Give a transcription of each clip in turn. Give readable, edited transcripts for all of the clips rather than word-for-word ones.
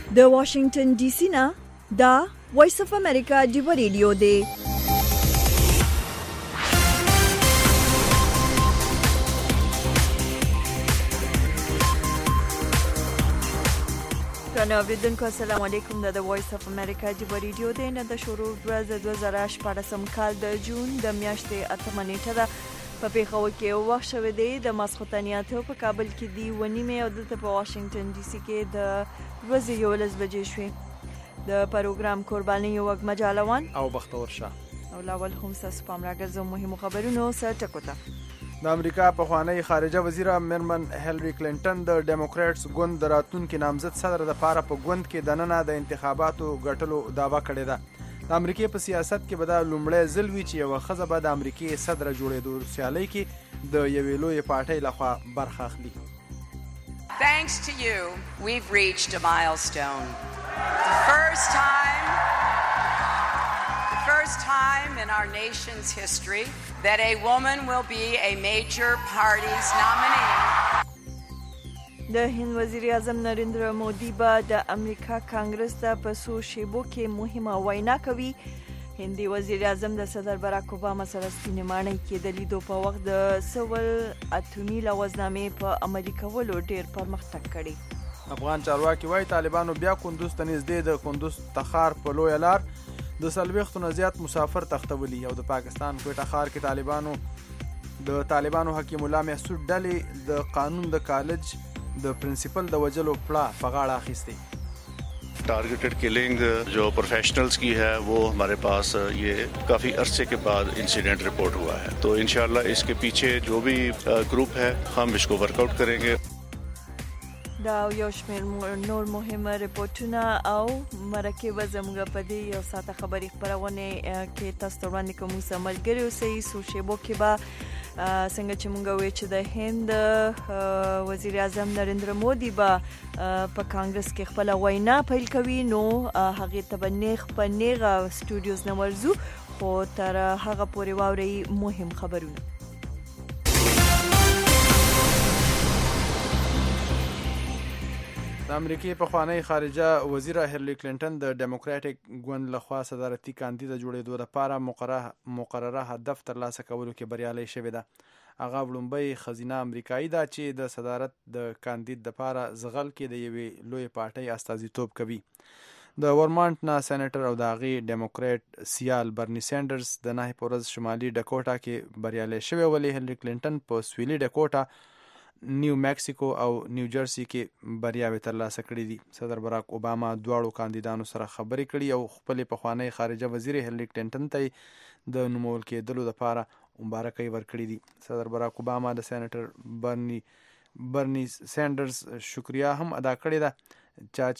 د واشنگټن ډي سي نه دا وایس اف امریکا دی ریډیو دی. اوریدونکو السلام علیکم. د وایس اف امریکا دی ریډیو دی نه د شروع ورځ 2014 کال د جون د میاشتې 8 نیټه ده. په پیښور کې وخت شوه دی د ماسختنیاتو په کابل کې دی ونیمه او د په واشنگټن ډي سي کې د ورځې 11 بجې شوې. د پروګرام قرباني یو وګ مجالوان او بختور شاه او لاول هم ساس پام راګرځو مهمو خبرونو سره ټکوته. د امریکا پخوانی خارجه وزیره میرمن هیلری کلینټن د ډیموکریټس ګوند د راتلونکي نامزد صدر د پاره په ګوند کې دننه د انتخاباتو ګټلو دعوه کړې ده. د امریکای په سیاست کې به دا لومړی ځل وي چې یوه ښځه به د امریکای صدر جوړېدو سیالۍ کې د یوې لویې پارټۍ لخوا برخه اخلي. Thanks to you, we've reached a milestone. The first time in our nation's history that a woman will be a major party's nominee. د هند وزیر اعظم نریندرا مودي به د امریکا کانګرس ته په څو شیبو کې مهمه وینا کوي. هندي وزیر اعظم د صدر باراک اوباما سره سپینې ماڼۍ کې د لیدو په وخت د سول اتومي لوزنامې په عملي کولو ډیر پرمختګ کړی. افغان چارواکي وايي طالبانو بیا کندوز ته نږدې د کندوز تخار په لویه لار د 40 نه زیات مسافر تختولي او د پاکستان کوټه ښار کې طالبانو حکیم الله محسود ډلې د قانون د کالج د پرنسپل د وجلو پړه په غاړه اخیستی. Targeted killing जो professionals की है वो हमारे पास ये काफ़ी अरसे के बाद इंसिडेंट रिपोर्ट हुआ है, तो इंशाल्लाह इसके पीछे जो भी ग्रुप है हम इसको वर्कआउट करेंगे. دا یو شمېر نور مهمه رپورټونه او مرکه زموږ په دې یو ساعته خبري خبرونه کې تاسو ته وړاندې کوم څه ملګری اوسئ. سوشيبو کې به څنګه چې مونږ وایو چې د هند وزیر اعظم نریندرا مودي به په کانګرس کې خپل وینا پیل کوي، نو هغه ته به نیغ په نیغه سټوډیوز نه ورځو، خو تر هغه پورې واوري مهم خبرونه. د امریکای پخوانی خارجه وزیره هیلری کلینټن د ډیموکراټیک ګوند لخوا صدارتي کاندید جوړېدو لپاره مقرره هدف ترلاسه کولو کې بریالۍ شوې ده. هغه وړومبۍ ښځینه امریکایي ده چې د صدارت د کاندید لپاره زغل کې د یوې لویې پارټۍ استازیتوب کوي. د ورمانټ نه سېنیټر او د هغې ډیموکریټ سیال برني سینډرز د نهې په ورځ شمالي ډکوټا کې بریالۍ شوې، ولې هیلری کلینټن په سویلي ډکوټا، نیو میکسیکو او نیو جرسي کې بریاوې ترلاسه کړې دي. صدر باراک اوباما دواړو کاندیدانو سره خبرې کړي او خپل پخوانی خارجه وزیر هیلری کلینټن ته د نومول کېدلو لپاره مبارکۍ ورکړې دي. صدر باراک اوباما د سېنیټر برني سینډرز شکریا هم ادا کړې ده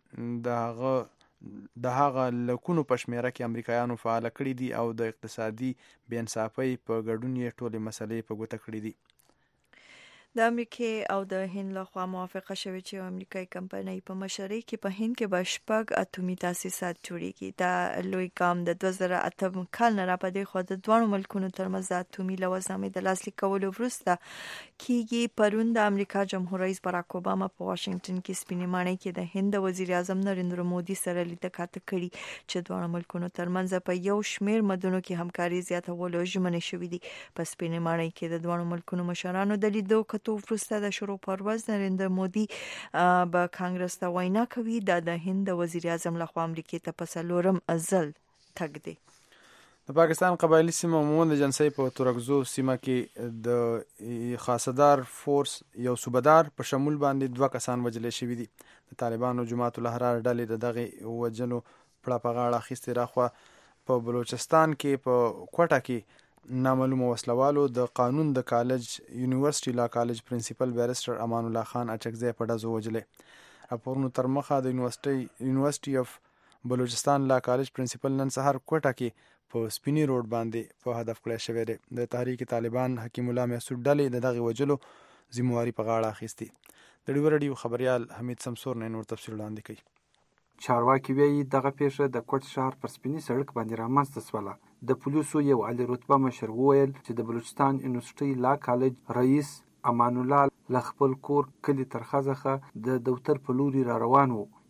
چې د هغه لکونو په شمیره کې امریکایانو فعال کړي دي او د اقتصادي بې انصافۍ په ګډون یې ټولې مسلې په ګوته کړې دي. د امریکای او د هند لخوا موافقه شوې چې امریکایي کمپنۍ په مشرۍ کې په هند کې به 6 اتومي تاسیسات جوړیږي. دا لوی ګام د 2008 کال نه را پدې خو د دوه ملکونو ترمنځ د اتومي لوزنامې د لاسلیک کولو وروسته کیږي. پرون د امریکا جمهور رئیس باراک اوباما په واشنگټن کې سپینې ماڼۍ کې د هند وزیر اعظم نریندرا مودي سره لیدنه کړې چې دوه ملکونو ترمنځ په یو شمېر مدونو کې همکاري زیاتولو ژمنې شوې دي. په سپینې ماڼۍ کې د دوه ملکونو مشرانو د لیدو وروسته د شروع پر ورځ نریندرا مودي به کانګرس ته وینا کوي. دا د هند وزیر اعظم لخوا امریکای ته په څلورم ځل تګ دی. د پاکستان قبایلی سیمه عموما د جنسۍ په تورکزو سیمه کې د خاصدار فورس یو صوبدار په شمول باندې 2 کسان وژل شوي دي. د طالبانو جماعت الاحرار ډلې د دغه وژلو پړه په غاړه اخیستې. راخوا په بلوچستان کې په کوټه کې نامعلومه وسلوالو د قانون د کالج یونیورسيټي لا کالج پرنسپل بیرسټر امان الله خان اچکزی په ډزو وجلې. راپورونو تر مخه د یونیورسيټي اف بلوچستان لا کالج پرنسپل نن سهار کوټه کې په سپینی روډ باندې په هدف کړی شوی دی. د تحریک طالبان حکیم الله محسود ډلې د دغه وجلو ذمہواری په غاړه اخیستی. د ډیورډیو خبريال حمید سمسور نه نور تفصیل وړاندې کوي. چارواکي وایي دغه پیښه د کوټ شهر پر سپینی سړک باندې رامنځته شوله. د پولیسو یو عالی رتبه مشر وویل چې د بلوچستان یونیورسيټي لا کالج رئیس امان الله له خپل کور کلی ترخه د دفتر په لوري را روان وو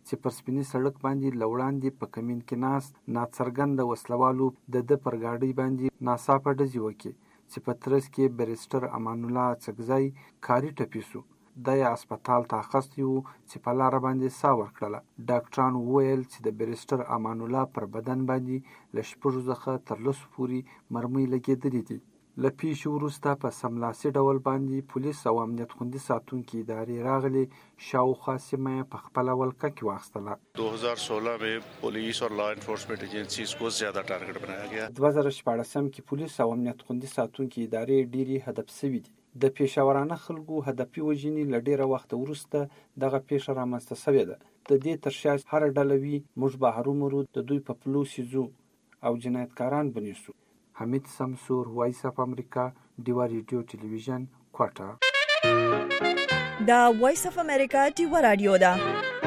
چې پر سپینې سړک باندې له وړاندې په کمین کې ناست ناڅرګنده وسلوالو د پر ګاډۍ باندې ناڅاپه ډزې وکړې چې په ترڅ کې بیرسټر امان الله اڅکزی کاري ټپي شو. د هسپتال ته اخیستی و چې په لاره باندې ساه ورکړله. ډاکټرانو وویل چې د بیرسټر امان الله پر بدن باندې له 6 څخه تر 10 پورې مرمۍ لګېدلې دي. له پیښې وروسته په سملاسي ډول باندې پولیس او امنیت خوندي ساتونکي ادارې راغلي، شاوخوا سیمه یې په خپله ولکه کې واخیستله. 2016 में पुलिस और लॉ एनफोर्समेंट एजेंसीज को ज्यादा टारगेट बनाया गया. 2014 کې پولیس او امنیت خوندي ساتونکي ادارې ډېرې هدف شوي دي. د پیښورانه خلکو هدفي وژنې له ډېره وخته وروسته دغه پیښه رامنځته شوې ده. د دې تر شا هره ډله وي موږ به هرومرو د دوی په پلو سیزو او جنایتکاران بنیسو. حمید سمسور، وایس اف امریکا، ډیوا ریډیو ټلویزیون، کوټه. دا وایس اف امریکا ډیوا رادیو ده.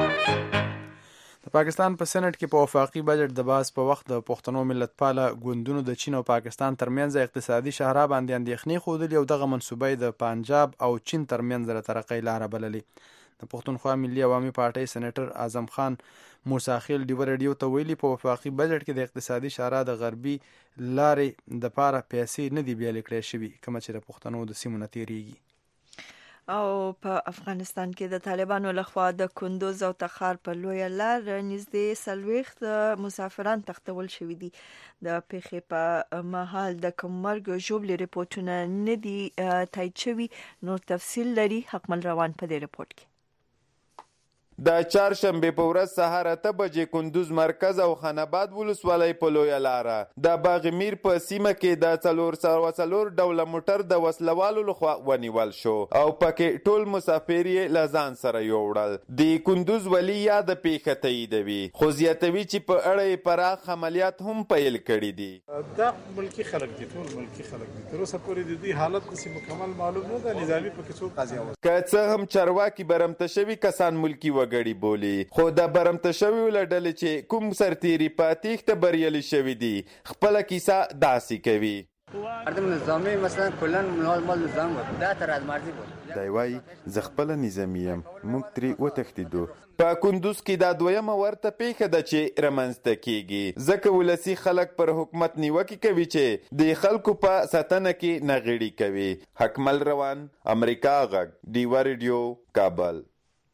د پاکستان په سېنات کې په وفاقي بجټ د باز په وخت د پښتنو ملتپاله ګوندونو د چین او پاکستان ترمنځ اقتصادي شاهرا باندې اندېښنې ښودلې او دغه منصوبې د پنجاب او چین ترمنځ د ترقۍ لاره بللې. د پښتونخوا ملي عوامي پارټۍ سېنیټر اعظم خان موساخیل ډیوا ریډیو ته ویلي په وفاقي بجټ کې د اقتصادي شاهرا د غربي لارې د پاره پیسې نه دی بیل کړې شوي کوم چې د پښتنو د سیمو نه تیریږي. او په افغانستان کې د طالبانو لخوا د کندوز او تخار په لویه لار نږدې 40 مسافران تختول شوي دي. د پیښې په مهال د کوم مرګ ژوبلې ریپورتونه نه دي تایید شوي. نور تفصیل لري حکمل روان په دې ریپورت کې. د چهارشنبې په ورځ سهار 8 بجې کندوز مرکز او خاناباد ولسوالۍ په لویه لاره د باغمیر په سیمه کې د 4 ډوله موټر د وسلوالو لخوا ونیول شو او پکې ټول مسافر یې له ځان سره یوړل. د کندوز ولی یاد پیښه تاییدوي خو زیاتوي چې په اړه یې پراخ عملیات هم پیل کړي دي. دا ملکی خلک دي، ټول ملکی خلک دي. تر اوسه پورې د دې حالت څه مکمل معلوم نه ده. نظامی پکې څو قضیه و که څه هم چارواکي برمته شوي کسان ملکی وګړي بولی، خو د برمته شوي لډلې چې کوم سرتیري په تیښته بریالي شوي دي خپله کیسه داسې کوي. نظامی مثلا کلا مال نظام دا تر از مرزي بود. دی وایي زه خپله نظامي یم، موږ ترې وتښتېدو. په کندوز کې دا دویمه ورته پیښه ده چې رامنځته کیږي ځکه ولسي خلک پر حکومت نیوکې کوي چې د خلکو په ساتنه کې نغړي کوي. حکمل روان، امریکا غږ، ډیوا ریډیو، کابل.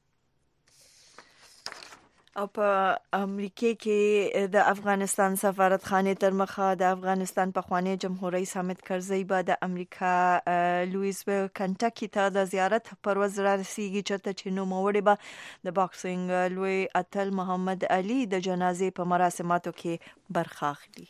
او په امریکا کې د افغانستان سفارتخانه تر مخه د افغانستان پخوانی جمهور رئیس حامد کرزی به د امریکا لویسویل کنټاکی ته د زیارت پر ورځ رسیږي چې نوموړی به د باکسینګ لوی اتل محمد علي د جنازې په مراسماتو کې برخه اخلي.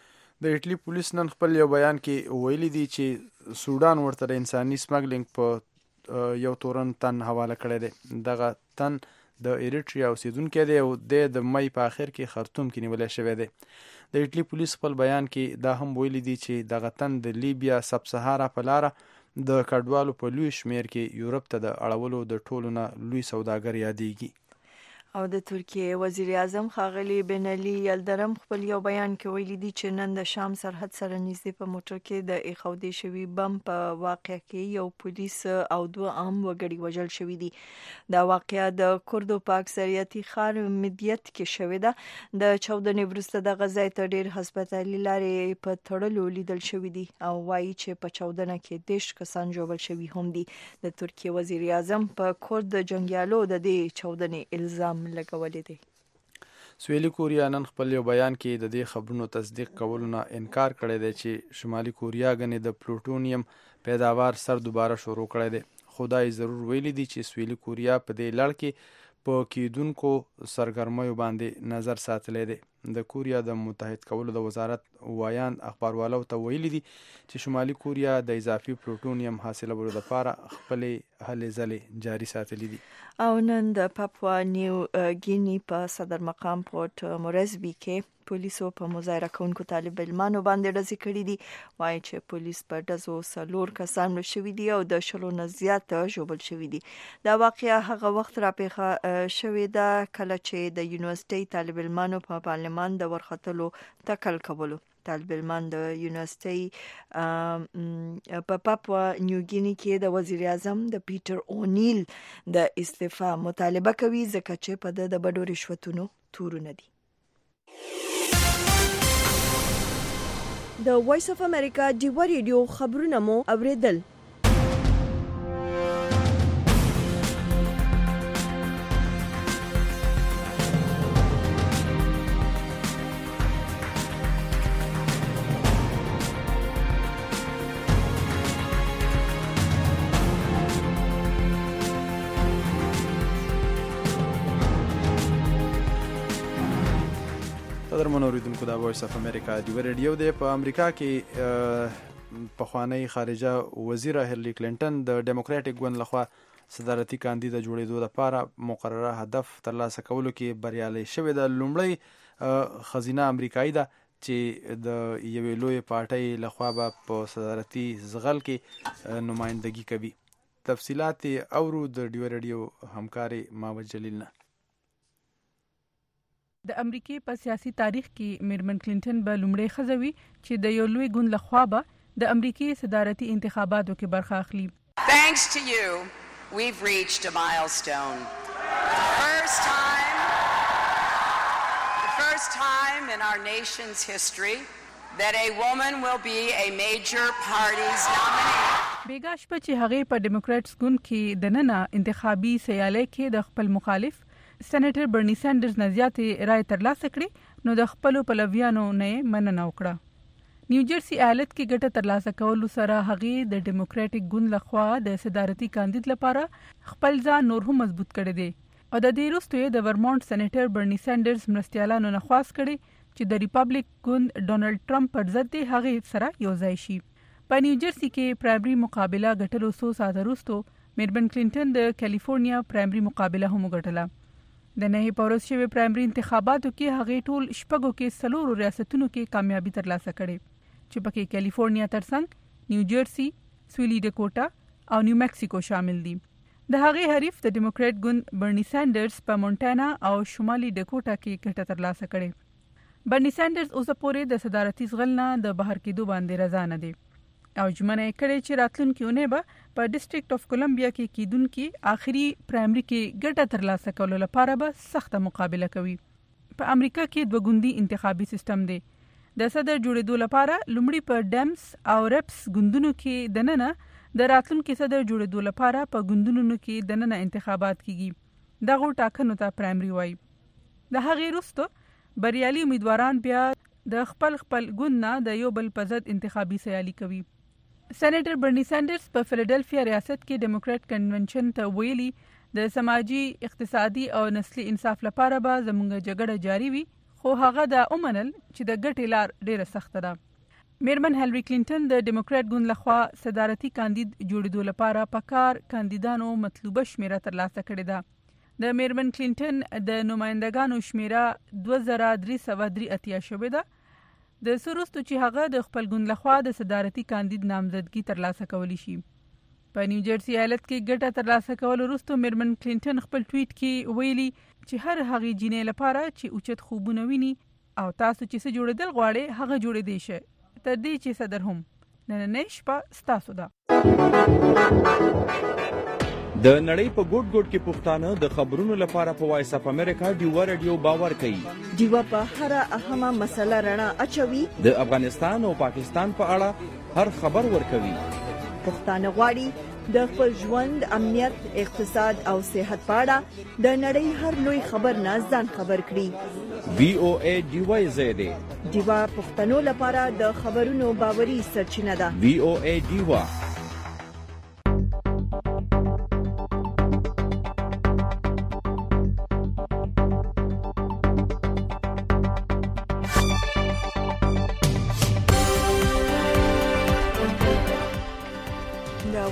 د ایټلی پولیس نن خپل یو بیان کې ویلي دي چې سودان ورته د انساني سمګلینګ په یو تورن تن حواله کړی دی. دغه تن د ایریټریا اوسیدونکی دی او د مئی په اخر کې خرطوم کې نیول شوی دی. د ایټلی پولیس خپل بیان کې دا هم ویلي دي چې دغه تن د لیبیا سب سهارا په لاره د کډوالو په لوی شمیر کې یورپ ته د اړولو د ټولو نه لوی سوداګر یادېږي. او د ترکیه وزیر اعظم ښاغلی بن علي یلدرم خپل یو بیان کې ویلي دي چې نن د شام سرحد سره نږدې په موټر کې د ایښودل شوي بم په واقعه کې یو پولیس او 2 عام وګړي وژل شوي دي. دا واقعه د کردو په اکثریتي ښار مدیت کې شوې ده. د چاودنې وروسته دغه ځای ته ډېر هسپتالي لارې په تړلو لیدل شوي دي او وایي چې په چاودنه کې 10 کسان ژوبل شوي هم دي. د ترکیه وزیر اعظم په کورد جنګیالو د دې چاودنې الزام لګولې دي. سویلي کوریا نن خپل یو بیان کې د دې خبرونو تصدیق کولو نه انکار کړی دی چې شمالي کوریا غنې د پلوټونیم پیداوار سر دوباره شروع کړی دی. خدای ضرور ویلي دي چې سویلي کوریا په دې لړ کې په کېدونکو سرګرمیو باندې نظر ساتلی دی. د کوریا د متحد کولو د وزارت وایان اخباروالو ته ویلي دي چې شمالي کوریا د اضافي پلوټونیم حاصلولو لپاره خپلې هلې ځلې جاري ساتلي دي. او نن د پاپوا نیو ګینی په صدر مقام پورت مورزبي کې پولیسو په مظاهره کوونکو طالب علمانو باندې ډزې کړې دي. وایي چې پولیس په ډزو 4 کسان مړه شوي دي او د 10 نه زیات ژوبل شوي دي. دا واقعه هغه وخت راپېښه شوې ده کله چې د یونیورسيټي طالب علمانو په پارلمان د ورختلو تکل کولو طالب علمان د یونیورسيټي په پاپوا نیوګینی کې د وزیر اعظم د پیټر اونیل د استعفا مطالبه کوي ځکه چې په د بډو رشوتونو تورونه دي. د وایس اف امریکا ډیوا ریډیو خبرونه مو اوریدل. قدرمن اوریدونکو د وایس اف امریکا ډیوا ریډیو دی. په امریکا کې پخوانی خارجه وزیر هیلری کلینټن د ډیموکراټیک ګوند لخوا صدارتي کاندید جوړېدو لپاره مقرره هدف ترلاسه کولو کې بریالۍ شوې ده. لومړی خزینه امریکایي ده چې د یوې لویې پارټۍ لخوا به په صدارتي زغل کې نمایندګي کوي. تفصیلات اورو د ډیوا ریډیو همکاري ماوه جلیل نه. د امریکای په سیاسي تاریخ کې میرمن کلینټن به لومړی ښځه وي چې د یو لوی ګوند لخوا به د امریکای صدارتي انتخاباتو کې برخه اخلي. Thanks to you, we've reached a milestone. The first time in our nation's history that a woman will be a major party's nominee. بیګا شپه چې هغه په ډیموکراتس ګوند کې د نننه انتخابي سیالۍ کې د خپل مخالف سېنیټر برنی سانډرز نه زیاتې رائے ترلاسه کړې نو د خپل پلویانو نه مننه وکړه. نیو جرسي ایالت کې ګټه ترلاسه کولو سره هغه د ډیموکراټیک ګوند لخوا د صدارتي کاندید لپاره خپل ځان نور هم مضبوط کړی دی او د دې وروسته د ورمونټ سېنیټر برنی سانډرز مرستیالانو نه خواست کړي چې د ریپبلک ګوند ډونالد ټرمپ پر ضد هغه سره یو ځای شي. په نیو جرسي کې پرایمري مقابله ګټلو 100 ساعت وروسته میرمن کلینټن د کیلیفورنیا پرایمري مقابله هم وګټله. د نه پورس شوی پرایمري انتخاباتو کې هغه ټول شپږو کې 4 ریاستونو کې کامیابی ترلاسه کړې چې پکې کیلیفورنیا ترڅنګ نیو جرسي، سویلی ډکوټا او نیو میکسیکو شامل دي. د هغه حریف د ډیموکرات ګوند برنی سانډرز په مونټانا او شمالي ډکوټا کې ګټه ترلاسه کړې. برنی سانډرز اوس پورې د صدارتي ځغلنا د بهر کېدو باندې رضا نه دي او ژمنه کړې چې راتلونکي اونۍ به په ډیسټریکټ اف کولمبیا کې کېدونکي آخري پرایمري کې ګټه ترلاسه کولو لپاره به سخته مقابله کوي. په امریکا کې دوه ګوندي انتخابي سیستم دی. د صدر جوړېدو لپاره لومړی په ډیمس او ریپس ګوندونو کې دننه د راتلونکي صدر جوړېدو لپاره په ګوندونو کې دننه انتخابات کیږي. دغه ټاکنو ته پرایمري وایي. د هغې وروسته بریالي امیدواران بیا د خپل ګوند نه د یو بل په ضد انتخابي سیالي کوي. سېنیټر برنی سانډرز په فیلډلفیا ریاست کې ډیموکرات کنونشن ته ویلي د سماجی، اقتصادي او نسلي انصاف لپاره به زموږ جګړه جاری وي خو هغه د اومنل چې د ګټې لار ډیره سخته ده. میرمن هیلری کلینټن د ډیموکرات ګوند لخوا صدارتي کاندید جوړېدو لپاره په کار کاندیدانو مطلوبه شمیره ترلاسه کړې ده. د میرمن کلینټن د نمائندګانو شمیره 2383 شوې ده. د سروستو چې هغه د خپل ګوند لخوا د صدارتي کاندید نامزدګي ترلاسه کولی شي. په نیو جرسي ایالت کې ګټه ترلاسه کول وروسته میرمن کلینټن خپل ټویټ کې ویلي چې هر هغه جینې لپاره چې اوچت خوبونه ویني او تاسو چې څه جوړېدل غواړئ هغه جوړېدی شي تر دې چې صدر هم نن شپه ستاسو ده. د نړۍ په ګوټ ګوټ کې پښتانه د خبرونو لپاره په وایس اف امریکا ډیوا ریډیو باور کوي. ډیوا په هر اهمه مسله رڼا اچوي. د افغانستان او پاکستان په اړه هر خبر ورکوي. پښتانه غواړي د خپل ژوند، امنیت، اقتصاد او صحت په اړه د نړۍ هر لوی خبر نه ځان خبر کړي. VOA ډیوا زیاده ډیوا پښتنو لپاره د خبرونو باوري سرچینه ده. VOA ډیوا.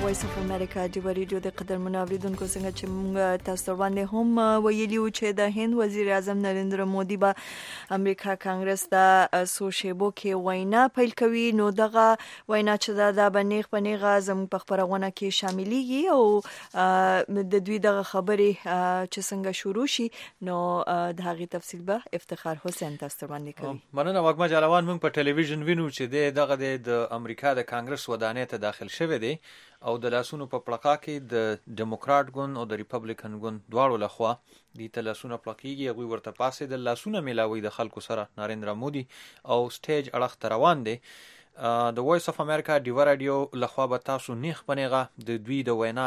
وایس اف امریکا د ریډیو د قدرمنو اوریدونکو څنګه چې موږ تاسو باندې هم ویلیو چې د هند وزیر اعظم نریندرا مودي به امریکا کانګرس د سوشیبو کې وینا پیل کوي. نو دغه وینا چې د بنیغ زموږ په خبرونه کې شاملېږي او د دوی دغه خبرې چې څنګه شروع شي نو د هغې تفصیل به افتخار حسین تاسو باندې کوي. مننه وګما جلوان. موږ په ټلویزیون وینو چې دغه د امریکا د کانګرس ودانۍ ته داخل شوی دی او د لاسونو په پړقا کې د ډیموکرات ګوند او د ریپبلیکن ګوند دواړو لخوا د لاسونو پړقېږي. هغوی ورته پاسې د لاسونه میلاوي د خلکو سره نریندرا مودي او سټیج اړخ ته روان دی. د وایس اف امریکا ډیوا رادیو لخوا به تاسو نیغ په نیغه د دوی د وینا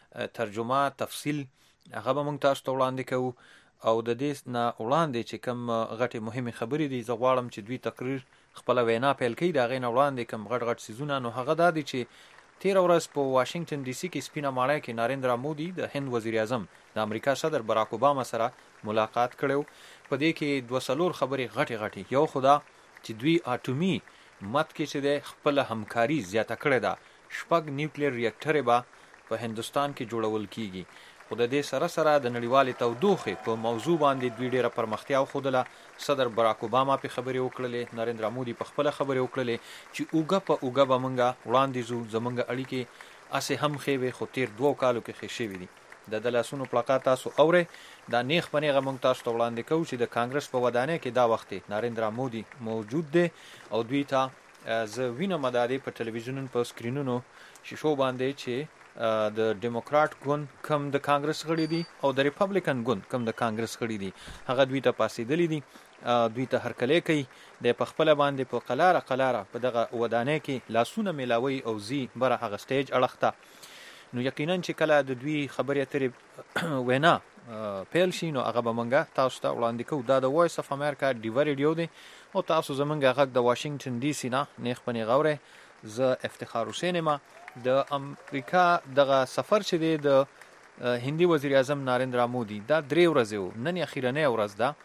ترجمه تفصیل هغه به موږ تاسو ته وړاندې کوو او د دې نه وړاندې چې کوم غټې مهمې خبرې دي زه غواړم چې دوی تقریر خپل وینا پیل کړي. د هغې نه وړاندې کوم غټ څیزونه نو هغه دا دي چې تېره ورځ په واشنګټن ډي سي کې سپینه ماڼۍ کې نریندرا مودي د هند وزیر اعظم د امریکا صدر براک اوباما سره ملاقات کړی. په دې کې 2 خبرې غټې یو خو دا چې دوی اټومي مت کې چې د خپل همکاري زیاته کړې ده. 6 نیوکلیر ریاکټرې به په هندوستان کې جوړول کیږي. خو د دې سره سره د نړیوالې تودوخې په موضوع باندې دوی ډېره پرمختیا وښودله. صدر براک اوباما په خبرې وکړلې، نریندرا مودي په خپله خبرې وکړلې چې اوږه په اوږه به موږ وړاندې ځو. زموږ اړیکې هسې هم ښې وې خو تېر 2 کالو کې ښې شوي دي. د لاسونو پړقا تاسو اورئ. دا نیغ په نیغه موږ تاسو ته وړاندې کوو چې د کانګرس په ودانۍ کې دا وخت نریندرا مودي موجود دی او دوی ته زه وینم دا دی په ټلویزیون په سکرینونو شیشو باندې چې د ډیموکرات ګوند کم د کانګرس غړي دي او د ریپبلیکن ګوند کم د کانګرس غړي دي. هغه دوی ته پاسېدلي دي، دوی ته هرکلی کوي. د په خپله باندې په قلاره په دغه ودانۍ کې لاسونه میلاوي او ځي بره هغه سټیج اړخ ته. نو یقینا چې کله د دوی خبرې اترې وینا پیل شي نو هغه به موږ تاسو ته وړاندې کوو. دا د وایس اف امریکا ډیوا ریډیو دی او تاسو زموږ غږ د واشنګټن ډي سي نه نیغ په نیغه اورئ. زه افتخار حسین یم. د امریکا دغه سفر چې دی د هندي وزیر اعظم نریندرا مودي دا 3 ورځې و. نن اخیرنۍ ورځ ده.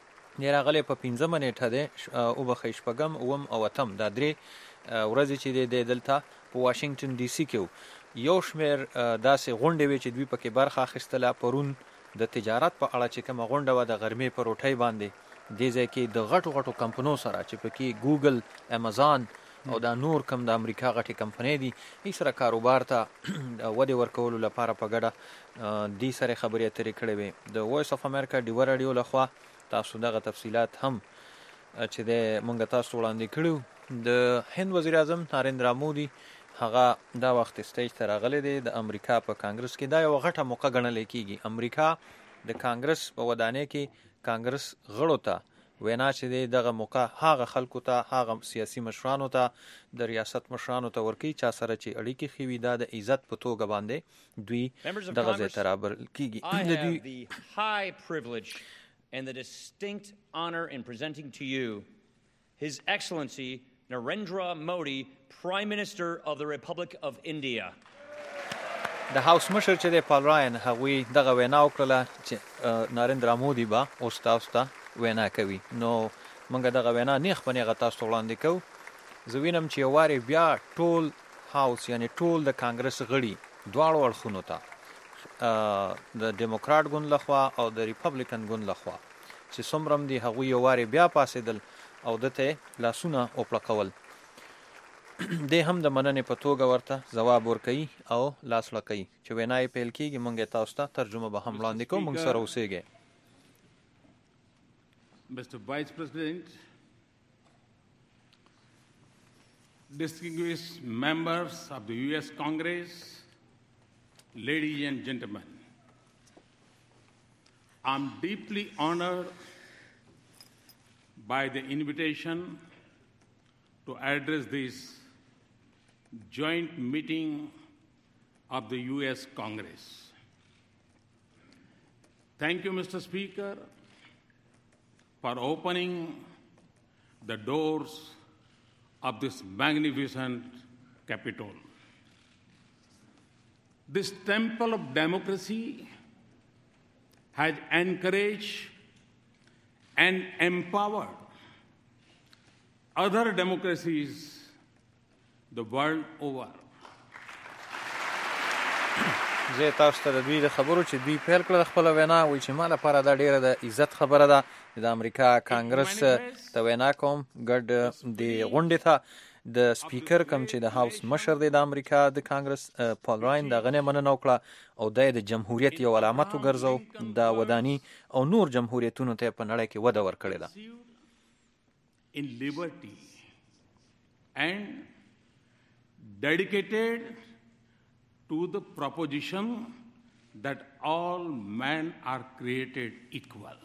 دی راغلی په 15 نیټه دی وبخئ 6 اوم او 8 دا 3 ورځې چې دی دلته په واشنګټن ډي سي کې و. یو شمېر داسې غونډې وې چې دوی پکې برخه اخیستله. پرون د تجارت په اړه چې کومه غونډه وه د غرمې په روټۍ باندې دې ځای کې د غټو کمپنو سره چې پکې ګوګل، امازان او دا نور کم د امریکا غټي کمپنۍ دي هی سره کاروبار ته ودې ورکولو لپاره په ګډه دې سره خبرې اترې کړې وې. د وایس اف امریکا ډیوا رادیو لخوا تاسو دغه تفصیلات هم چې د مونږ تاسو وړاندې کړو. د هند وزیر اعظم نریندرا مودي هغه دا وخت سټیج ته راغلی دی د امریکا په کانګرس کې. دا یو غټه موقع ګڼل کېږي. امریکا د کانګرس په ودانۍ کې کانګرس غړو ته وینا چې دی دغه موقع هغه خلکو ته، هغه سیاسي مشرانو ته، د ریاست مشرانو ته ورکوي چا سره چې اړیکې ښې وي. دا د عزت په توګه باندې دوی دغه ځای ته رابلل کېږي. I have the high privilege and the distinct honor in presenting to you His Excellency Narendra Modi, Prime Minister of the Republic of India. د هاوس مشر چې دی پال راین هغوی دغه وینا وکړله چې نریندرا مودي به اوس تاسو ته وینا کوي. نو موږ دغه وینا نیغ په نیغه تاسو ته وړاندې کوو. زه وینم چې یو وارې بیا ټول هاوس یعنی ټول د کانګرس غړي دواړو اړخونو ته د ډیموکرات ګوند لخوا او د ریپبلیکن ګوند لخوا چې څومره هم دي هغوی یو وارې بیا پاسېدل او ده ته لاسونه وپړقول. دی هم د مننې په توګه ورته ځواب ورکوي او لاس لکوي. چې وینا یې پیل کېږي موږ یې تاسو ته ترجمه به هم وړاندې کوو. موږ سره اوسېږئ. Mr. Vice President, distinguished members of the U.S. Congress, ladies and gentlemen, I'm deeply honored by the invitation to address this joint meeting of the U.S. Congress. Thank you, Mr. Speaker, for opening the doors of this magnificent Capitol. This temple of democracy has encouraged and empowered other democracies the world over. زه تاسو ته د دوی د خبرو چې دوی پیل کړل خپل وینا وایي چې ما لپاره دا ډیره د عزت خبره ده د امریکا کانګرس ته وینا کوم ګډ د غونډې ته د سپیکر کوم چې د هاوس مشر دی د امریکا د کانګرس پال راین د غنې مننه وکړه او د جمهوریت یو علامت وګرځو د ودانی او نور جمهوریتونو ته په نړۍ کې وده ورکړې ده in liberty and dedicated to the proposition that all men are created equal.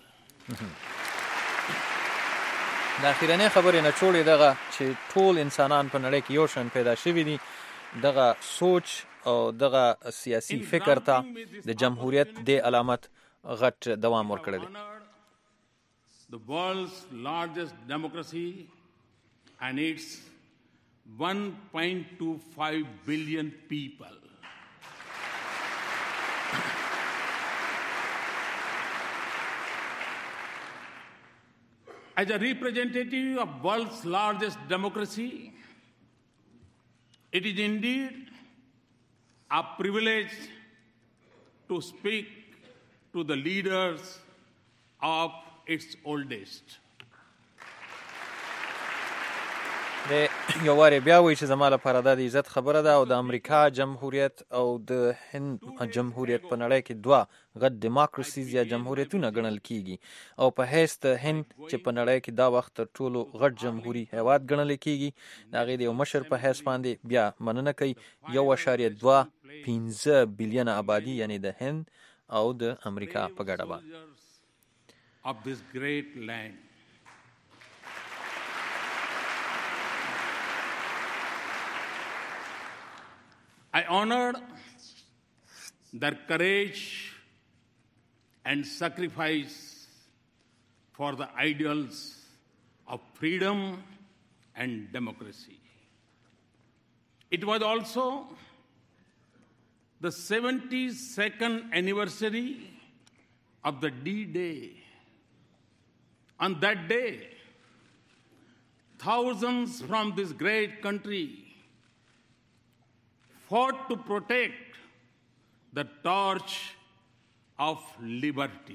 د اخیرنۍ خبرې نه چوړې دغه چې ټول انسانان په نړۍ کې یو شان پیدا شوي دي دغه سوچ او دغه سیاسي فکر ته د جمهوریت د علامت غټ دوام ورکړی دی The world's largest democracy and its 1.25 billion people. As a representative of world's largest democracy, it is indeed a privilege to speak to the leaders of its oldest. د یو وارې بیا وایي چې زما لپاره دا د عزت خبره ده او د امریکا جمهوریت او د هند جمهوریت په نړۍ کې دوه غټ ډیموکراسیز یا جمهوریتونه ګڼل کیږي او په حیث د هند چې په نړۍ کې دا وخت تر ټولو غټ جمهوری هیواد ګڼل کیږي د هغې د یو مشر په حیث باندې بیا مننه کوي 1.25 بلین آبادي یعنی د هند او د امریکا په ګډه باندې of this great land. I honor their courage and sacrifice for the ideals of freedom and democracy. It was also the 72nd anniversary of the D-Day. On that day, thousands from this great country fought to protect the torch of liberty.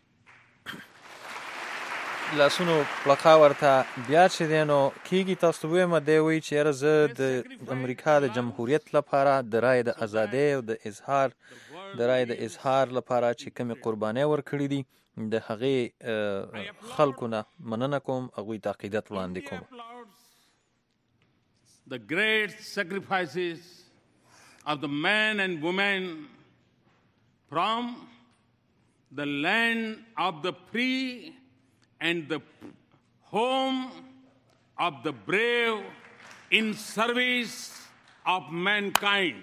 لاسونو پلقا ورته بیا چې دی نو کېږي تاسو ووایم دی وایي چې یاره زه د امریکا د جمهوریت لپاره د رایې د ازادۍ او د رایې د اظهار لپاره چې کومې قربانۍ ورکړي دي د هغې خلکو نه مننه کوم هغوی ته عقیدت وړاندې کوم The great sacrifices of the men and women from the land of the free and the home of the brave in service of mankind.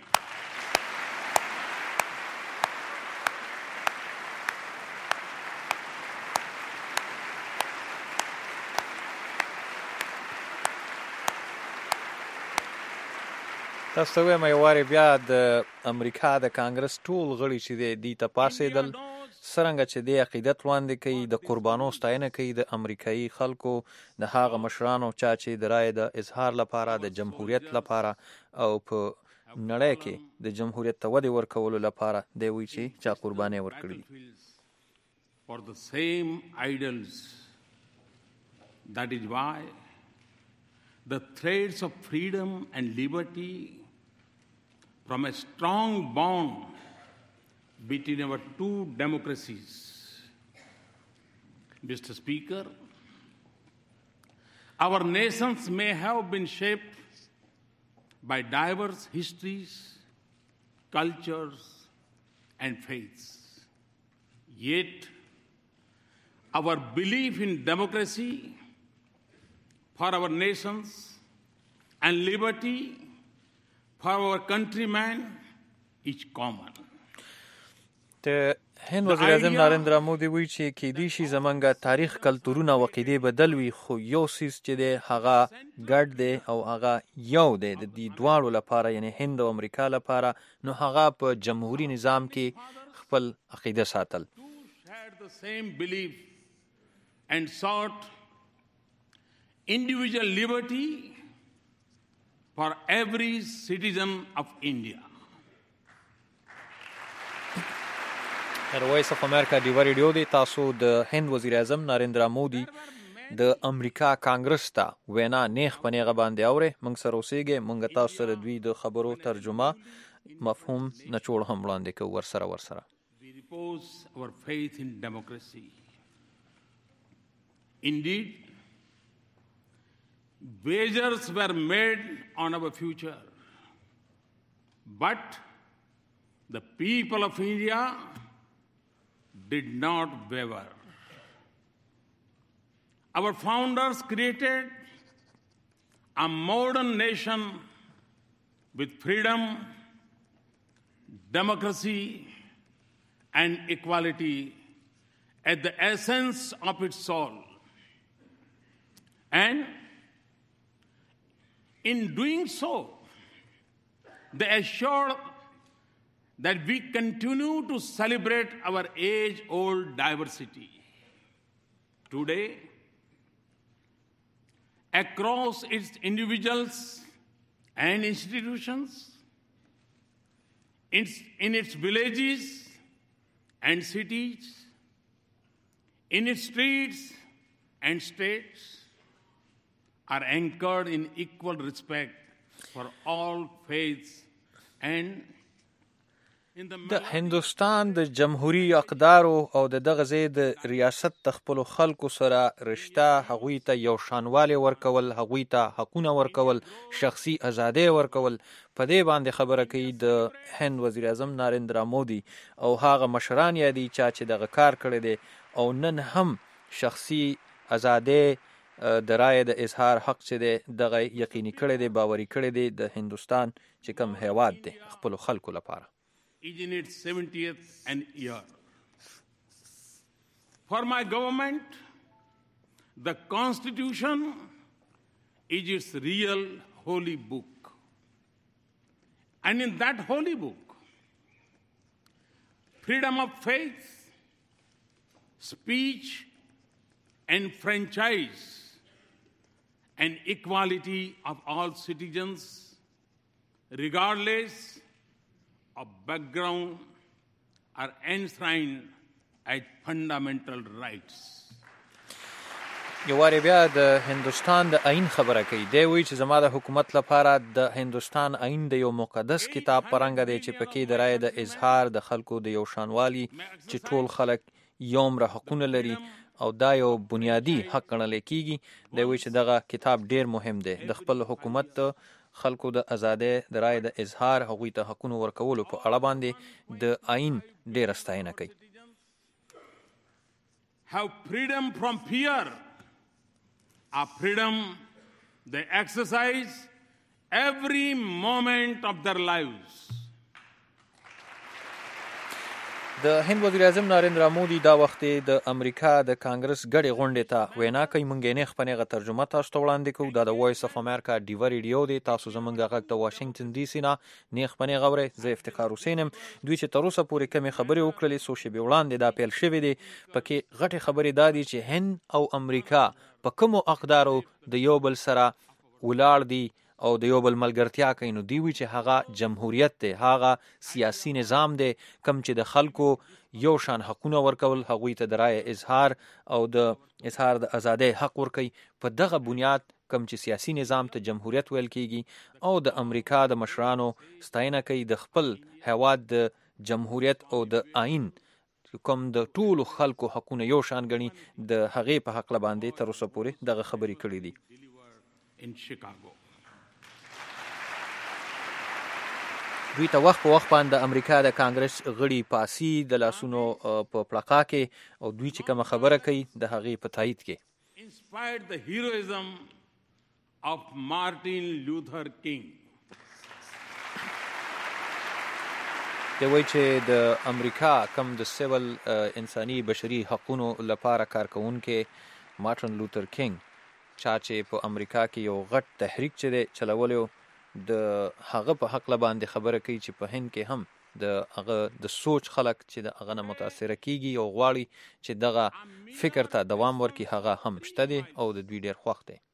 تاسو ته وایم یو وارې بیا د امریکا د کانګرس ټول غړي چې دی دوی ته پاڅېدل څرنګه چې دی عقیدت وړاندې کوي د قربانو ستاینه کوي د امریکایي خلکو د هغه مشرانو چا چې د رایې د اظهار لپاره د جمهوریت لپاره او په نړۍ کې د جمهوریت ته ودې ورکولو لپاره دی وایي چې چا قربانۍ ورکړي For the same idols. That is why the threads of freedom and liberty from a strong bond between our two democracies. Mr. Speaker, our nations may have been shaped by diverse histories, cultures, and faiths. Yet, our belief in democracy for our nations and liberty for our countrymen is common. د هند وزیر اعظم ناریندرا مودي وایي چې کیدای شي زمونږ تاریخ کلتورونه او عقیدې بدل وي خو یو څیز چې دی هغه ګډ دی او هغه یو دی د دې دواړو لپاره یعنی هند او امریکا لپاره نو هغه په جمهوری نظام کې خپل عقیده ساتل The same belief and sought individual liberty for every citizen of India. وایس اف امریکا ډیو ریډیو دی. تاسو د هند وزیر اعظم نریندرا مودي د امریکا کانګرس ته وینا نیغ په نیغه باندې اوري. موږ سره اوسېږئ، موږ تاسو سره دوی د خبرو ترجمه مفهوم نچوړ هم وړاندې کوو ورسره. We repose our faith in democracy. Indeed, wagers were made on our future, but the people of India did not waver. Our founders created a modern nation with freedom, democracy, and equality at the essence of its soul. And in doing so, they assured that we continue to celebrate our age-old diversity. Today, across its individuals and institutions, in its villages and cities, in its streets and states, are anchored in equal respect for all faiths and د هندوستان د جمهوری اقدارو او د دغه ځای د ریاست د خپلو خلکو سره رشته، هغوی ته یو شانوالی ورکول، هغوی ته حقونه ورکول، شخصي ازادۍ ورکول. په دې باندې خبره کوي د هند وزیر اعظم نریندرا مودي او هغه مشران یادي چې دغه کار کړی دی او نن هم شخصي ازادۍ د رایې د اظهار حق چې دی دغه یقیني کړی دی، باوري کړی دی د هندوستان چې کوم هیواد دی خپلو خلکو لپاره. is in its 70th year. For my government, the Constitution is its real holy book. And in that holy book, freedom of faith, speech, and franchise, and equality of all citizens, regardless of background, are enshrined as fundamental rights. یو واری بیا د هندوستان د آئین خبره کوي. دی وایي چې زما د حکومت لپاره د هندوستان آئین د یو مقدس کتاب په رنګه دی چې پکې د رایې د اظهار، د خلکو د یو شانوالي، چې ټول خلک یو مره حقونه لري او دا یو بنیادی حق ګڼل کېږي. دی وایي چې دغه کتاب ډیر مهم دی. د خپل حکومت خلکو د ازادۍ، د رایې د اظهار، هغوی ته حقونو ورکولو په اړه باندې د آئین ډیره ستاینه کوي. Have freedom from fear, a freedom they exercise every moment of their lives. د هند وزیر اعظم نریندرا مودي دا وخت د امریکا د کانګرس ګډې غونډې ته وینا کوي. موږ یې نیغ په نیغه ترجمه تاسو ته وړاندې کوو. دا د وایس اف امریکا ډیو ریډیو دی. تاسو زموږ غږ د واشنګټن ډي سي نه نیغ په نیغه اورئ. زه افتخار حسین یم. دوی چې تر اوسه پورې کمې خبرې وکړلې، څو شېبې وړاندې دا پیل شوې دي. پکې غټې خبرې دا دي چې هند او امریکا په کومو اقدارو د یو بل سره ولاړ دي او د یو بل ملګرتیا کوي. نو دوی وایي چې هغه جمهوریت دی، هغه سیاسي نظام دی کوم چې د خلکو یو شان حقونه ورکول، هغوی ته د رایې اظهار او د اظهار د ازادۍ حق ورکوي. په دغه بنیاد کوم چې سیاسي نظام ته جمهوریت ویل کېږي او د امریکا د مشرانو ستاینه کوي د خپل هیواد د جمهوریت او د آئین کوم د ټولو خلکو حقونه یو شان ګڼي، د هغې په هکله باندې تر اوسه پورې دغه خبرې کړي دي. دوی ته وخت په وخت باندې امریکا د کانګرس غړي پاسي د لاسونو په پړقا کې او دوی چې کومه خبره کوي د هغې په تایید کې. Inspired the heroism of Martin Luther King. دی وایي چې د امریکا کم د سیول انساني بشري حقونو لپاره کارکوونکی مارټن لوتر کینګ چا چې په امریکا کې یو غټ تحریک چې دی چلولی د هغه په حقله باندې خبره کوي چې په هند کې هم د هغه د سوچ خلک چې د هغه نه متاثره کیږي او غواړي چې دغه فکر ته دوام ورکړي هغه هم شته دی او د دوی ډېر خوښ دی.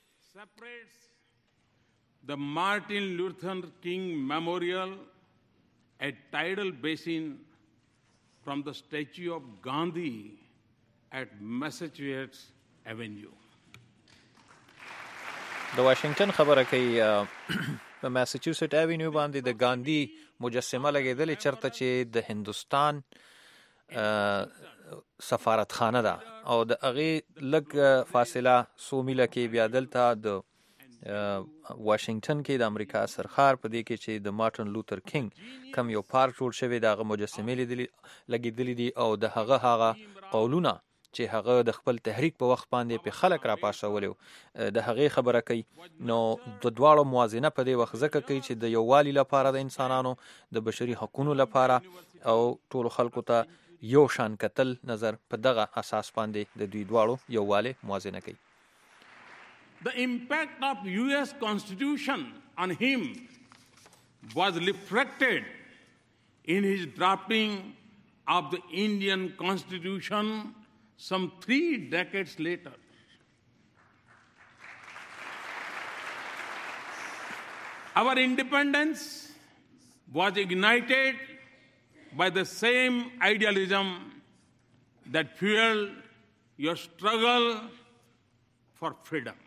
The Martin Luther King Memorial at Tidal Basin from the statue of Gandhi at Massachusetts Avenue. د واشنگټن خبره کوي په ماساچوسټ ایوینیو باندې د ګاندھی مجسمه لګېدلې چرته چې د هندوستان سفارتخانه ده او د هغې لږ فاصله څو میله کې بیا دلته د واشنگټن کې د امریکا سرخار په دې کې چې د مارټن لوتر کینګ کم یو پارک جوړ شوی د هغه مجسمې لګېدلې دي او د هغه قولونه چې هغه د خپل تحریک په وخت باندې په خلک را پاشولو د هغې خبره کوي. نو د دواړو موازنه په دې وخت ځکه کوي چې د یووالي لپاره د انسانانو د بشري حقوقو لپاره او ټولو خلکو ته یو شان کتل نظر په دغه اساس باندې د دوی دواړو یووالی موازنه کوي. The impact of U.S. Constitution on him was reflected in his drafting of the Indian Constitution some 3 decades later. Our independence was ignited by the same idealism that fueled your struggle for freedom.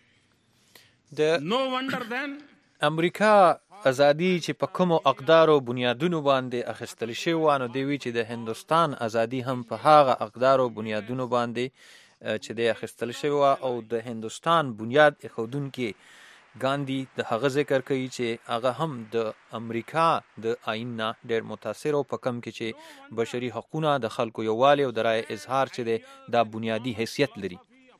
No wonder then امریکا ازادي چې په کومو اقدارو بنیادونو باندې اخیستل شوې وه نو دوی وی چې د هندوستان ازادي هم په هغه اقدارو بنیادونو باندې چې د اخیستل شوې وه او د هندوستان بنیاد ایښودونکي ګاندھی د هغه ذکر کوي چې هغه هم د امریکا د آئین نه ډېر متاثر او په کم کې چې بشري حقونه د خلکو یووالی او د رایې اظهار چې دی دا بنیادي حیثیت لري.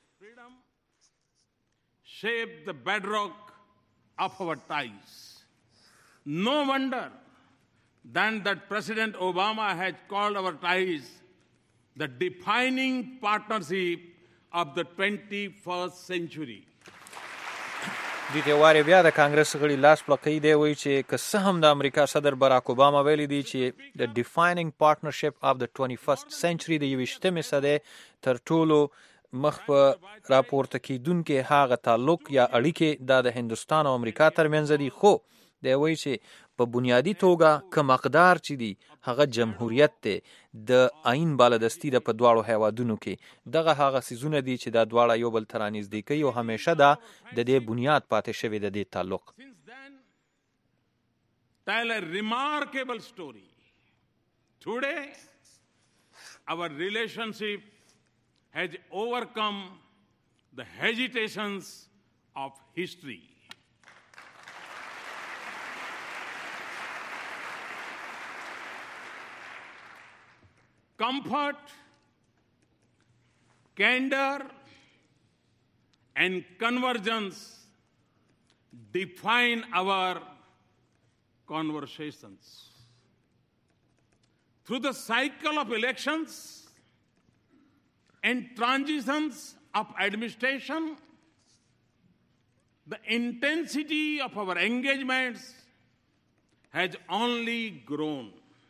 Shape the bedrock of our ties. No wonder then that President Obama has called our ties the defining partnership of the 21st century. د دې واره بیا د کانګرس غړي لاس پلقې دی وایي چې که څه هم د امریکا صدر باراک اوباما ویلي دی چې د defining partnership of the 21st century د 21مې صدۍ تر ټولو مخ په راپورته کیدونکې هغه تعلق یا اړیکې دا د هندوستان او امریکا ترمنځ دي خو دی وایي چې په بنیادی توګه کوم مقدار چې دی هغه جمهوریت دی د آئین بالادستی د په دواړو هیوادونو کې دغه هغه سیزونه دي چې دا دواړه یو بل تر نږدې کوي او همیشه دا د دې بنیاد پاتې شوی د دې تعلق. Tell a remarkable story. Today our relationship has overcome the hesitations of history. Comfort, candor, and convergence define our conversations. Through the cycle of elections and transitions of administration, the intensity of our engagements has only grown.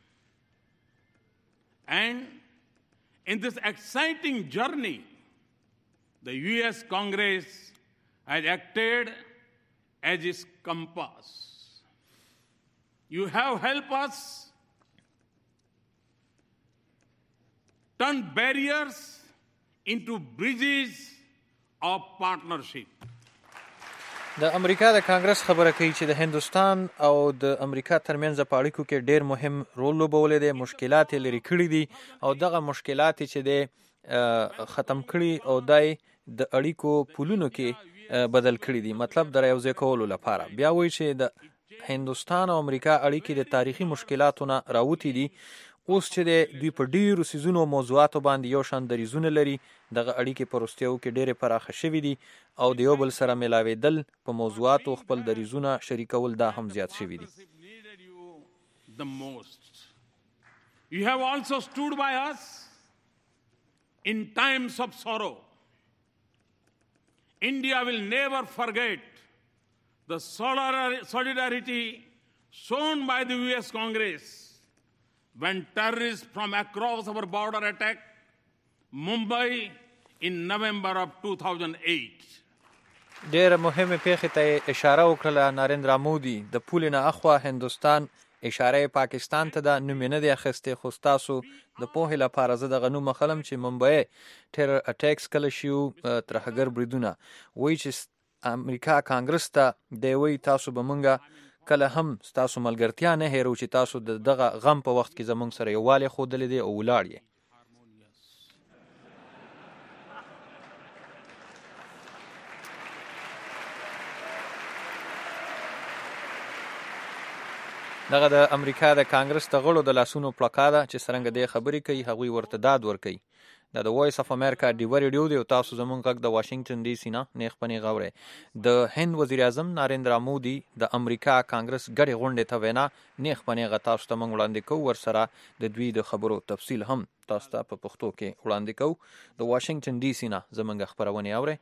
And in this exciting journey, the U.S. Congress has acted as its compass. You have helped us turn barriers into bridges of partnership. د امریکا د کانګرس خبره کوي چې د هندوستان او د امریکا ترمنځ په اړیکو کې ډېر مهم رول لوبولی دی، مشکلات یې لرې کړي دي او دغه مشکلات چې دی ختم کړي او دای د اړیکو پولونو کې بدل کړي دي، مطلب د یوځای کولو لپاره. بیا وایي چې د هندوستان او امریکا اړیکې د تاریخي مشکلاتو نه راوتي دي. اوس چې دوی په ډیرو سیزونو او موضوعاتو باندې یو شان دریځونه لري، دغه اړیکې په وروستیو کې ډېرې پراخه شوي دي او د یو بل سره میلاوېدل په موضوعاتو خپل دریځونه شریکول دا هم زیات شوي دي. You have also stood by us in times of sorrow. India will never forget the solidarity shown by the U.S. Congress when terrorists from across our border attacked Mumbai in November of 2008. ډېره مهمه پیښې ته اشاره وکړله ناریندرا مودي. د پولې نه اخوا هندوستان اشاره پاکستان ته د نوم نه دی اخیستی، خو ستاسو د پوهې لپاره زه دغه نوم اخلم چې ممبئی ټیرر اټیکس کله شیو ترهګر بریدونه وایي چې امریکا کانګرس ته دی وایي تاسو به مونږه کله هم ستاسو ملګرتیا نه هیرو چې تاسو دغه غم په وخت کې زمونږ سره یووالی ښودلی دی او ولاړ یې. دغه د امریکا د کانګرس د غړو د لاسونو پړکا ده چې څرنګه دې خبرې کوي هغوی ورته داد ورکوي. دا د وایس اف امریکا ډیوه ریډیو دی او تاسو زمونږ غږ د واشنگټن ډي سي نه نیغ په نیغ اورئ. د هند وزیر اعظم ناریندرا مودي د امریکا کانګرس ګډې غونډې ته وینا نیغ په نیغه تاسو ته موږ وړاندې کوو، ورسره د دوی د خبرو تفصیل هم تاسو ته په پښتو کې وړاندې کوو. د واشنگټن ډي سي نه زمونږ خپرونې اورئ.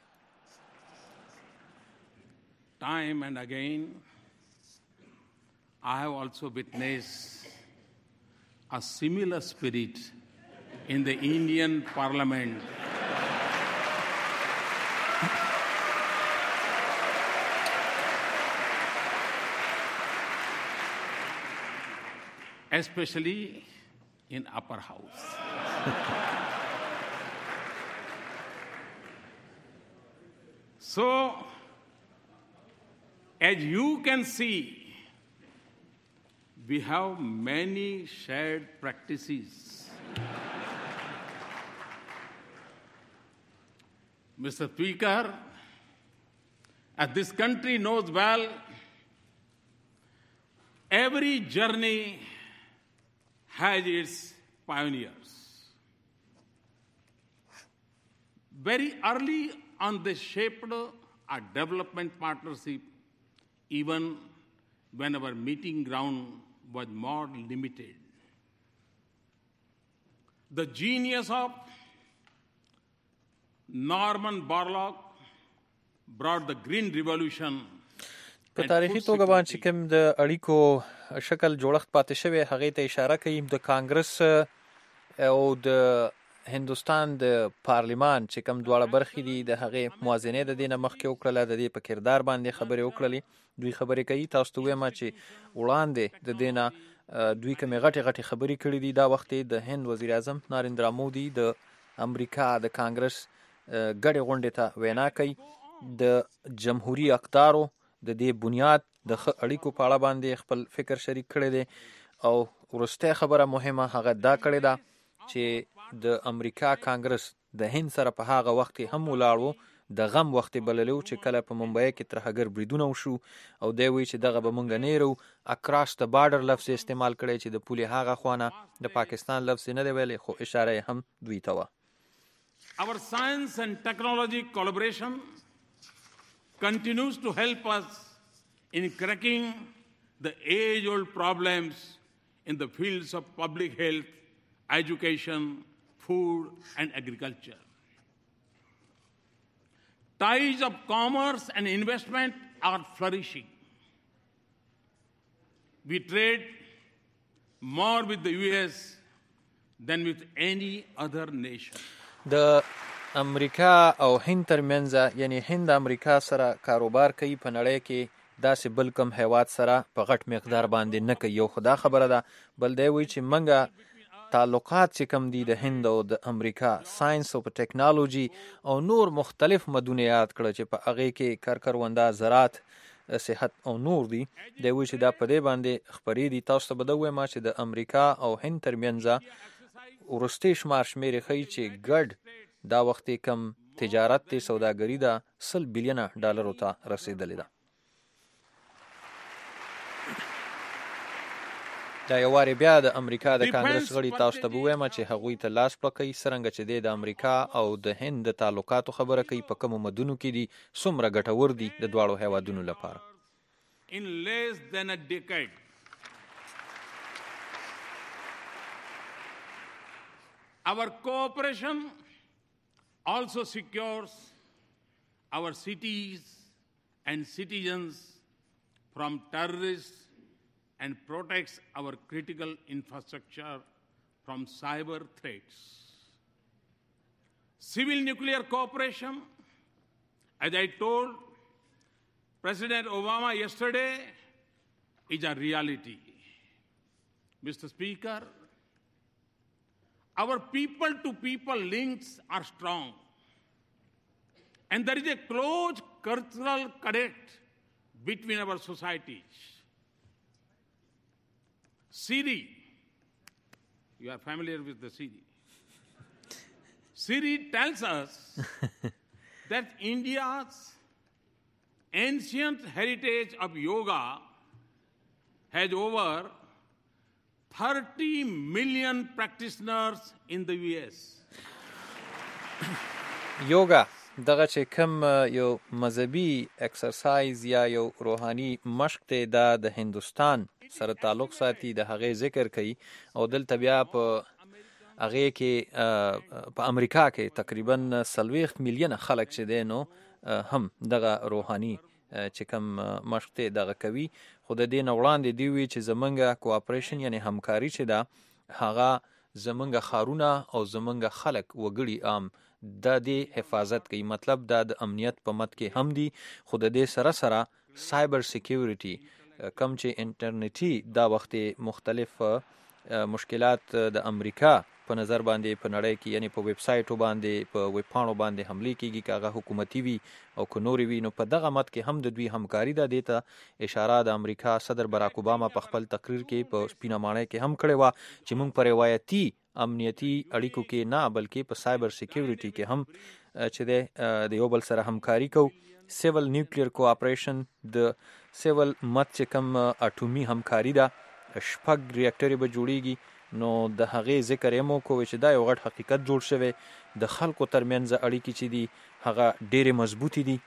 Time and again I have also witnessed a similar spirit in the Indian Parliament. Especially in upper house. So, as you can see, we have many shared practices. Mr. Speaker, as this country knows well, every journey has its pioneers. Very early on, they shaped a development partnership, even when our meeting ground was more limited. The genius of Norman Borlaug brought the Green Revolution. په تاریخي توګه باندې کوم د اړیکو شکل جوړښت پاتې شوی هغې ته اشاره کوي. د کانګرس او د هندوستان د پارلیمان چې کوم دواړه برخې دي د هغې موازنې د دې نه مخکې وکړله، د دې په کردار باندې خبرې وکړلې. دوی خبرې کوي، تاسو ته ویمه چې وړاندې د دې نه دوی کومې غټې خبرې کړې دي. دا وخت د هند وزیر اعظم ناریندرا مودي د امریکا د کانګرس ګډې غونډې ته وینا کوي. د جمهوري اقدارو د دې بنیاد د ښه اړیکو په اړه باندې خپل فکر شریک کړی دی. او وروستی خبره مهمه هغه دا کړې ده چې د امریکا کانګرس د هند سره په هغه وخت هم ولاړ و، د غم وخت بللی و چې کله په ممبئی کې ترهګر بریدونه وشو. او دی وایي چې دغه به مونږ نه هیرو. اکراس د بارډر لفظ استعمال کړی چې د پولې هغه خوانه د پاکستان لفظ نه دی ویلی، خو اشاره یې هم دوی ته وه. Our science and technology collaboration continues to help us in cracking the age-old problems in the fields of public health, education, food, and agriculture. Ties of commerce and investment are flourishing. We trade more with the US than with any other nation. د امریکا او هند ترمنځ یعنی هند امریکا سره کاروبار کوي په نړۍ کې داسې بل کوم هیواد سره په غټ مقدار باندې نه کوي. یو خدا خبره ده. بل دی وایي چې منګه تعلقات چې کم دي د هند او د امریکا ساينس او په ټیکنالوژي او نور مختلف مدونه یاد کړه چې په هغې کې کارونده زراعت، صحت او نور دي. دی وایي چې دا په دې باندې خپرې دي. تاسو ته به دا ووایم چې د امریکا او هند ترمنځ وروستی شمار شمېرې ښیي چې ګډ دا وخت کم تجارت دی، سوداګري ده، $100 بلیونه ته رسیدلې ده. دا یو وارې بیا د امریکا د کانګرس غړي تاسو ته به ووایم چې هغوی ته لاس پړکوي څرنګه چې دی د امریکا او د هند د تعلقاتو خبره کوي په کومو مدونو کې دي، څومره ګټور دي د دواړو هیوادونو لپاره. In less than a decade, our cooperation also secures our cities and citizens from terrorists and protects our critical infrastructure from cyber threats. Civil nuclear cooperation, as I told President Obama yesterday, is a reality. Mr. Speaker, our people-to-people links are strong, and there is a close cultural connect between our societies. Siri, you are familiar with the Siri. Siri tells us that India's ancient heritage of yoga has over 30 million practitioners in the US. یوګا دغه چې کوم یو مذهبي اکسرسایز یا یو روحاني مشق دی دا د هندوستان سره تعلق ساتي د هغې ذکر کوي او دلته بیا په هغې کې په امریکا کې تقریبا 40 میلیونه خلک چې دی نو هم دغه روحاني چې کوم مشق دی دغه کوي خو د دې نه وړاندې دی وی چې زمونږ کوآپریشن یعنی همکاري چې ده هغه زمونږ ښارونه او زمونږ خلک وګړي عام د دې حفاظت کوي مطلب دا د امنیت په مد کې هم دي خو د دې سره سره سایبر سیکیورټي کم چې انټرنیټي دا وخت مختلف مشکلات د امریکا په نظر باندې په نړۍ کې یعنی په ویب سایټو باندې په ویب پاڼو باندې حمله کیږي که هغه حکومتي وي او که نورې وي نو په دغه مد کې هم د دوی همکاري ده دې ته اشاره د امریکا صدر براک اوباما په خپل تقریر کې په سپینه ماڼۍ کې هم کړې وه چې موږ په روایتي امنیتي اړیکو کې نه بلکې په سایبر سیکیورټي کې هم چې دی د یو بل سره همکاري کوو سیول نیوکلیر کوآپریشن د سیول مد چې کوم اټومي همکاري ده 6 ریاکټرې به جوړیږي نو د هغې ذکر یې مو کوی چې دا یو غټ حقیقت جوړ شوی د خلکو ترمنځ اړیکې چې دي هغه ډېرې مضبوطې دي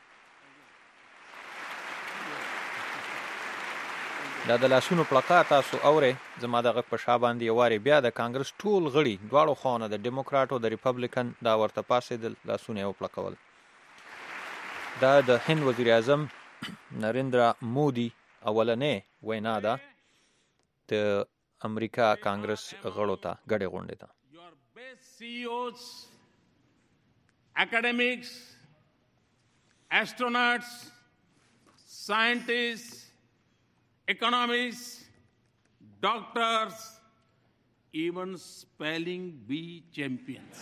دا د لاسونو پړقا تاسو اورئ زما د غږ په شا باندې یو وارې بیا د کانګرس ټول غړي دواړو خواونه د ډیموکراټ او د ریپبلیکن دا ورته پاسېدل لاسونه یې وپړقول دا د هند وزیر اعظم نریندرا مودي اولنې وینا ده د امریکا کانګرس غړو ته ګډې غونډې ته Your best CEOs, academics, astronauts, scientists, economists, doctors, even spelling bee champions.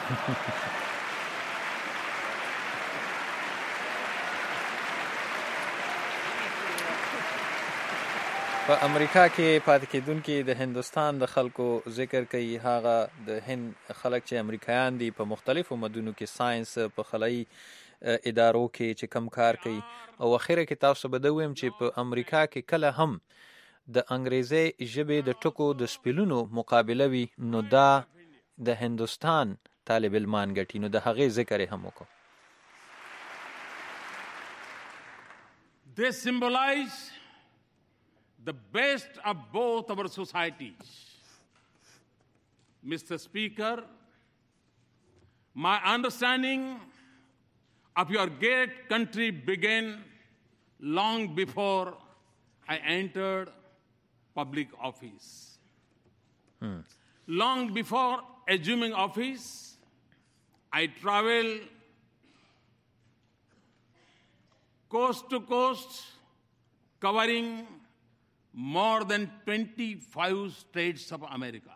په امریکا کې پاتې کېدونکي د هندوستان د خلکو ذکر کوي هغه د هند خلک چې امریکایان دي په مختلفو مدونو کې ساينس په خلایي ادارو کې چې کم کار کوي او اخره کې تاسو به دویم چې په امریکا کې کله هم د انګریزي ژبې د ټکو د سپیلونو مقابله وي نو دا د هندوستان طالب علمان ګټي نو د هغې ذکر هم وکړو They symbolize the best of both our societies. Mr. Speaker, my understanding of your great country began long before I entered public office. Long before assuming office, I traveled coast to coast, covering more than 25 states of America.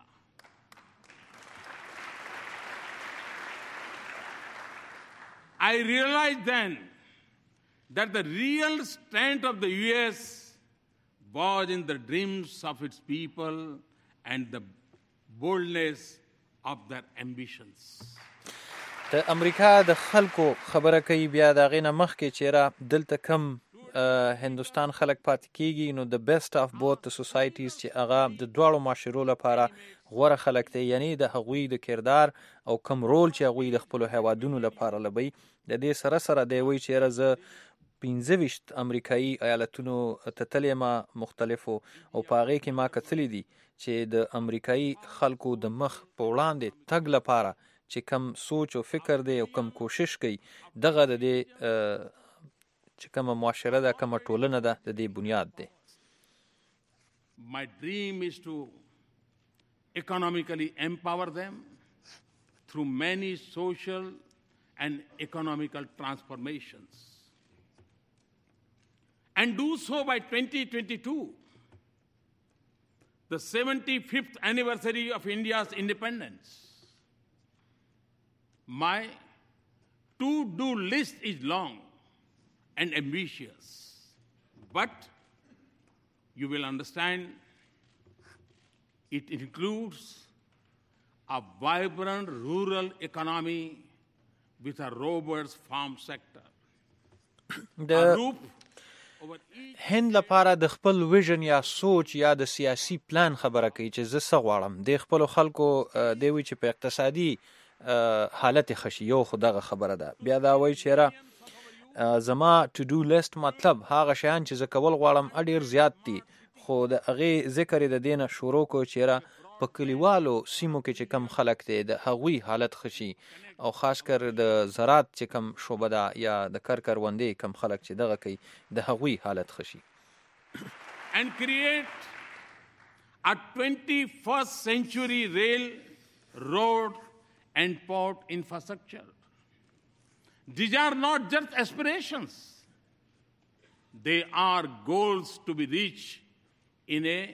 I realized then that the real strength of the U.S. was in the dreams of its people and the boldness of their ambitions. د امریکا د خلکو خبره کوي بیا د هغې نه مخکې چې را دلته کم هندوستان خلک پاتې کیږي نو د بیسټ اف بوت سوسایټیز چې هغه د دواړو معاشرو لپاره غوره خلک دی یعنی د هغوی د کردار او کم رول چې هغوی د خپلو هیوادونو لپاره لبوي د دې سره سره دی وایي چې یاره زه 15 امریکایي ایالتونو ته تللی یم مختلفو او په هغې کې ما کتلی دي چې د امریکایي خلکو د مخ په وړاندې تګ لپاره چې کم سوچ او فکر دی او کم کوشش کوي دغه د دې چې کومه معاشره ده کومه ټولنه ده د دې بنیاد دی My dream is to economically empower them through many social and economical transformations and do so by 2022. the 75th anniversary of India's independence. My to-do list is long and ambitious, but you will understand it includes a vibrant rural economy with a robust farm sector. هند لپاره د خپل ویژن یا سوچ یا د سیاسي پلان خبره کوي چې زه څه غواړم. د خپل خلکو دی وی چې په اقتصادي حالت خشي یو خو دغه خبره ده. بیا دا وایي چې را زما ټو ډو لیست مطلب هغه شیان چې زه کول غواړم ډېر زیات دي، خو د هغې ذکر یې د دې نه شروع کو چې را په کلیوالو سیمو کې چې کم خلک دی د هغوی حالت خشي، او خاص کر د زراعت چې کم شعبه ده یا د کروندې کم خلک چې دغه کوي د هغوی حالت خشي. And create a 21st century rail, road and port infrastructure. These are not just aspirations. They are goals to be reached in a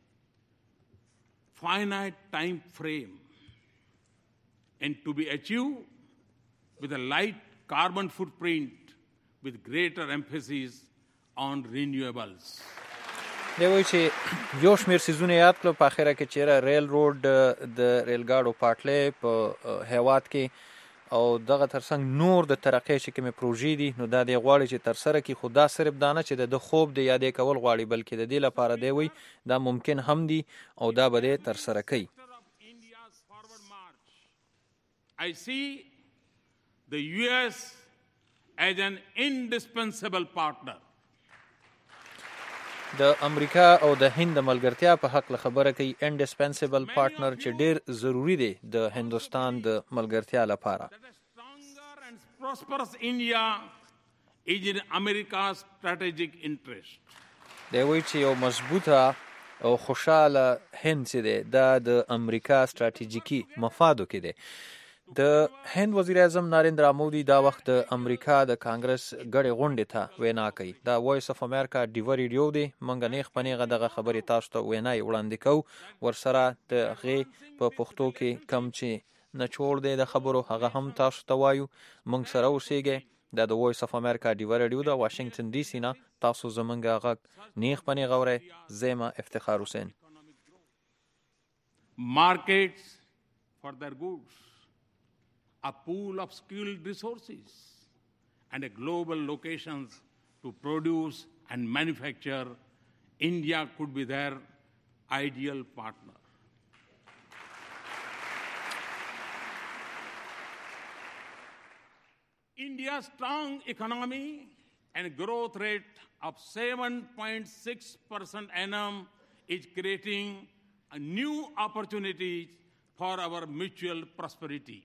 finite time frame and to be achieved with a light carbon footprint with greater emphasis on renewables. دی وایي چې یو شمېر څیزونه یاد کړو په اخره کې چیرې ریل روډ د ریلګاډو پاټلۍ په هیواد کې او دغه ترڅنګ نور د ترقۍ چې کومې پروژې دي نو دا دی غواړي چې ترسره کړي، خو دا صرف دا نه چې د خوب دی یا دی کول غواړي بلکې د دې لپاره دی وایي دا ممکن هم دي او دا به دی ترسره کوي. I see the US as an indispensable partner. د امریکا او د هند د ملګرتیا په حق خبره کوي انډسپنسیبل پارټنر چې ډیر ضروری دی د هندوستان د ملګرتیا لپاره. Prosperous India is in America's strategic interest. دی وایي چې یو مضبوطه او خوشاله هند چې دی دا د امریکا ستراتیژیکي مفادو کې دی. د هند وزیر اعظم ناریندرا مودي دا وخت د امریکا د کانګرس غړي غونډې ته وینا کوي. دا وایس اف امریکا ډیو ریډیو دی، مونږ نه خپنیغه دغه خبرې تاسو ته وینا وړاندې کوو، ورسره د غي په پښتو کې کم چې نچوړ دی د خبرو هغه هم تاسو ته وایو. مونږ سره اوسئ. دا د وایس اف امریکا ډیو ریډیو دا واشنگټن ډي سي نه تاسو زمونږ غږ نه خپنیغه اورئ. زما افتخار حسین. Markets for their goods, a pool of skilled resources, and a global locations to produce and manufacture, India could be their ideal partner. India's strong economy and growth rate of 7.6% annum is creating a new opportunities for our mutual prosperity.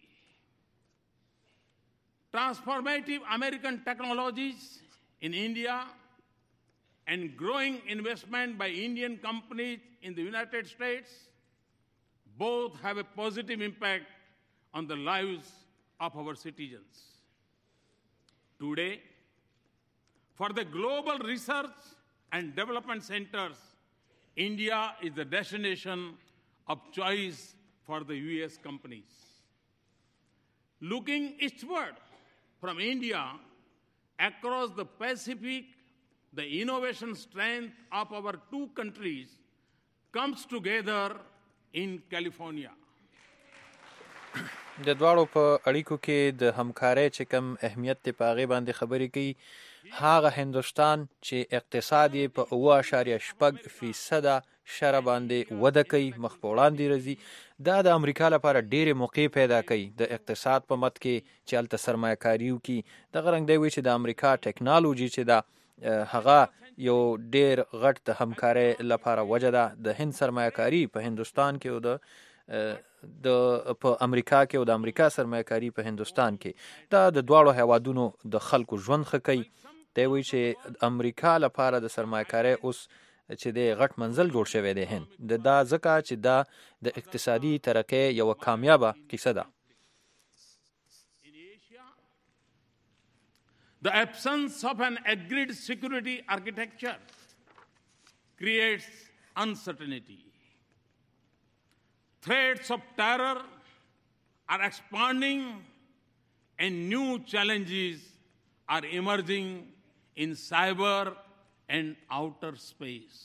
Transformative American technologies in India and growing investment by Indian companies in the United States both have a positive impact on the lives of our citizens. Today, for the global research and development centers, India is the destination of choice for the US companies. Looking eastward from India across the Pacific, the innovation strength of our two countries comes together in California. د دواړو په اړیکو کې د همکارۍ چې کم اهمیت دی په هغې باندې خبرې کوي. هغه هندوستان چې اقتصاد یې په 8.6% شره باندې وده کوي مخ په وړاندې راځي، دا د امریکا لپاره ډېرې موقع پیدا کوي د اقتصاد په مد کې چې هلته سرمایه کاري وکړي. دغه رنګ دی وایي چې د امریکا ټیکنالوژي چې ده هغه یو ډېر غټ د همکارۍ لپاره وجه ده. د هند سرمایه کاري په هندوستان کې او په امریکا کې او د امریکا سرمایه کاري په هندوستان کې دا د دواړو هیوادونو د خلکو ژوند ښه کوي. دی وایي چې امریکا لپاره د سرمایه کارۍ اوس چې د غټ منزل جوړ شوی دی هند دا ځکه چې دا د اقتصادي ترقۍ یو کامیابه کیسه ده. The absence of an agreed security architecture creates uncertainty. threats of terror are expanding and new challenges are emerging in cyber and outer space.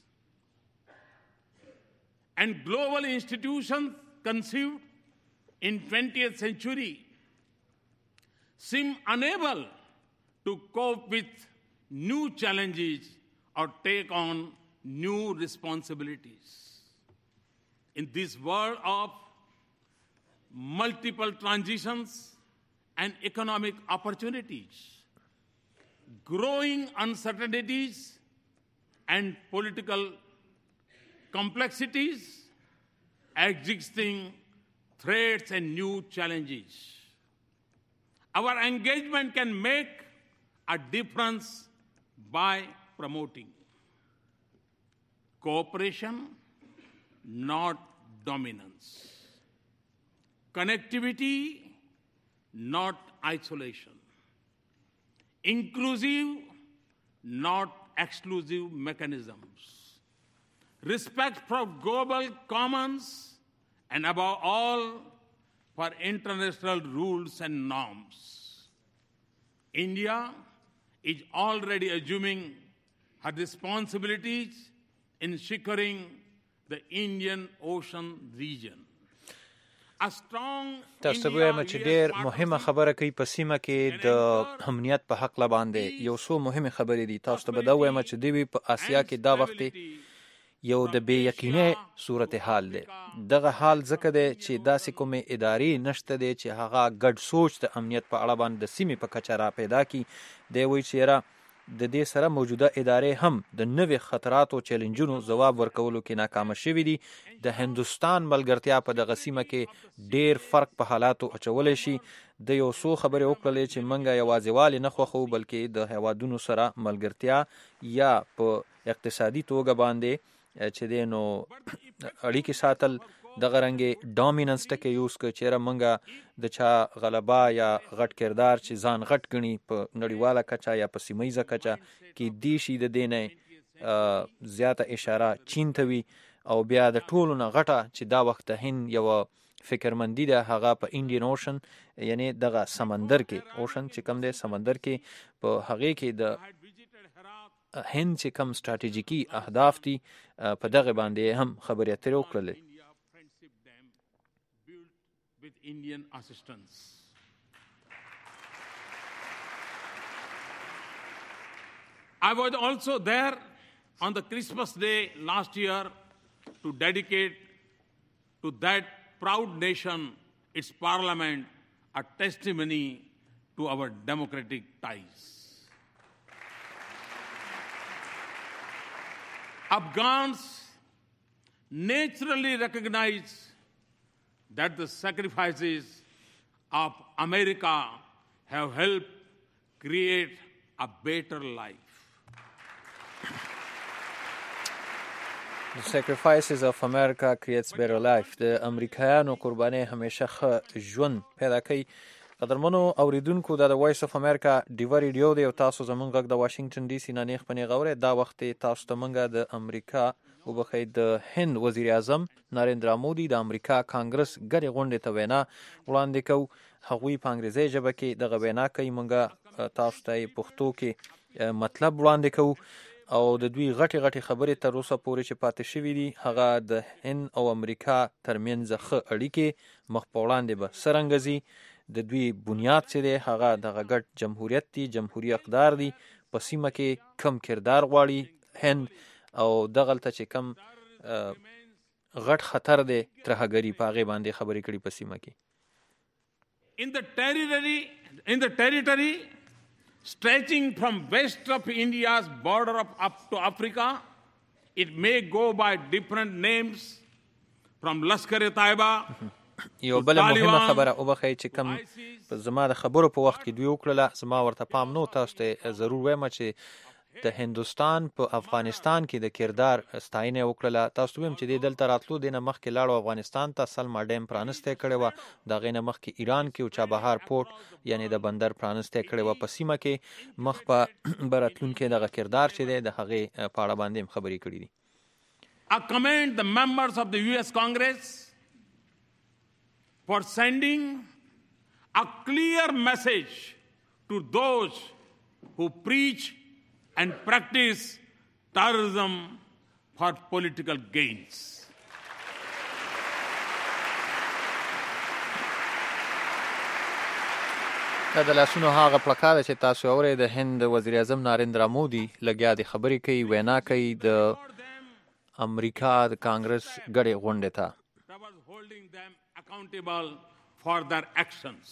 And global institutions conceived in 20th century seem unable to cope with new challenges or take on new responsibilities. In this world of multiple transitions and economic opportunities, growing uncertainties and political complexities, existing threats and new challenges, our engagement can make a difference by promoting cooperation, not dominance, connectivity, not isolation, inclusive, not exclusive mechanisms, respect for global commons, and above all, for international rules and norms. India is already assuming her responsibilities in securing the Indian Ocean region. تاسو به چې ډېر مهمه خبره کوي په سیمه کې د امنیت په حق باندې یو څو مهمه خبرې دي. تاسو ته به دا وایم چې دوی په آسیا کې دا وخت یو د بې یقینۍ صورتحال دی. دغه حال ځکه دی چې داسې کومې ادارې نشته دی چې هغه ګډ سوچ د امنیت په اړه باندې د سیمې په کچه را پیدا کړي. دی وایي چې یاره د دې سره موجوده ادارې هم د نوې خطراتو چیلنجونو ځواب ورکولو کې ناکامه شوي دي. د هندوستان ملګرتیا په دغه سیمه کې ډېر فرق په حالاتو اچولی شي. د یو څو خبرې وکړلې چې موږ یوازې والي نه خوښوو بلکې د هیوادونو سره ملګرتیا یا په اقتصادي توګه باندې چې دی نو اړیکې ساتل، دغه رنګې ډامیننس ټکی یوز کړ چېرې موږ د چا غلبه یا غټ کردار چې ځان غټ ګڼي په نړیواله کچه یا په سیمه کچه کې دی شي د دې نه زیاته اشاره چین ته وي او بیا د ټولو نه غټه چې دا وخت د هند یوه فکرمندي ده هغه په انډین اوشن یعنی دغه سمندر کې اوشن چې کم دی سمندر کې په هغې کې د هند چې کم ستراتیژیکي اهداف دي په دغه باندې هم خبرې اترې وکړلې. With Indian assistance. I was also there on the Christmas Day last year to dedicate to that proud nation, its parliament, a testimony to our democratic ties. Afghans naturally recognize that the sacrifices of America have helped create a better life. The sacrifices of America creates better life. د امریکایانو قربانۍ همیشه ښه ژوند پیدا کوي. قدرمنو اوریدونکو دا د وایس اف امریکا ډیوه ریډیو دی او تاسو زموږ غږ د واشنگټن ډي سي نه نیغ په نیغه اورئ. دا وخت تاسو ته موږ د امریکا وبخښئ د هند وزیر اعظم ناریندرا مودي د امریکا کانګرس ګډې غونډې ته وینا وړاندې کوو. هغوی په انګریزي ژبه کې دغه وینا کوي. موږ تاسو ته یې پښتو کې مطلب وړاندې کوو او د دوی غټې خبرې تر اوسه پورې چې پاتې شوي دي هغه د هند او امریکا ترمنځ ښه اړیکې مخ په وړاندې به څرنګه ځي. د دوی بنیاد چې دی هغه دغه ګډ جمهوریت دی، جمهوري اقدار دی. په سیمه کې کم کردار غواړي هند او دغلته چې کم غټ خطر دی ترهګري په هغې باندې خبرې کړي په سیمه کې. In the territory stretching from west of India's border up to Africa, it may go by different names from Lashkar-e-Taiba یو بله مهمه خبره وبخئ چې کم زما د خبرو په وخت کې دوی وکړله زما ورته پام نو. تاسو ته ضرور وایم چې د هندوستان په افغانستان کې د کردار ستاینه وکړله. تاسو ویم چې دلته راتلو دینه مخکې لاړو افغانستان ته سلما ډیم پرانسته کړې وه. د هغې نه مخکې ایران کې او چابهار پورټ یعنی د بندر پرانسته کړې وه. په سیمه کې مخ په براتلونکي دغه کردار چې دی د هغې په اړه باندې هم خبرې کړي دي. I commend the members of the US Congress for sending a clear message to those who preach and practice terrorism for political gains. دا د لاسونو هغه پلکاده چې تاسو اورئ د هند وزیر اعظم ناریندرا مودي لګیا د خبرې کوي وینا کوي د امریکا د کانګرس غړي غونډې ته holding them accountable for their actions.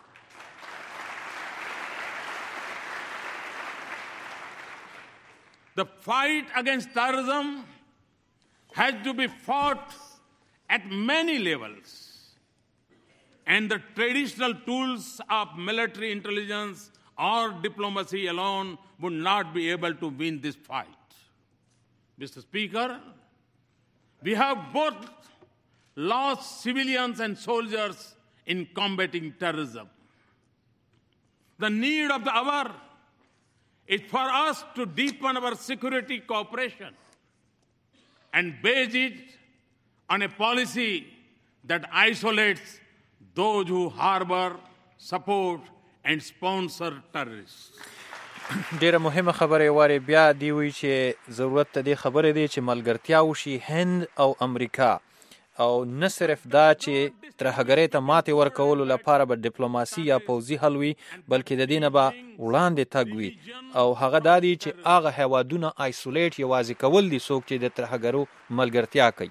The fight against terrorism has to be fought at many levels. And the traditional tools of military intelligence or diplomacy alone would not be able to win this fight. Mr. Speaker, we have both lost civilians and soldiers in combating terrorism. The need of the hour is for us to deepen our security cooperation and base it on a policy that isolates those who harbor, support and sponsor terrorists. ډیره مهمه خبره واره بیا دی وی چې ضرورت ته دی خبره دی چې ملګرتیا وشي هند او امریکا او نه صرف دا چې ترهګرۍ ته ماتې ورکولو لپاره به ډیپلوماسي یا پوځي حل وي بلکې د دې نه به وړاندې تګ وي او هغه دا دی چې هغه هیوادونه آیسولیټ یوازې کول دي څوک چې د ترهګرو ملګرتیا کوي.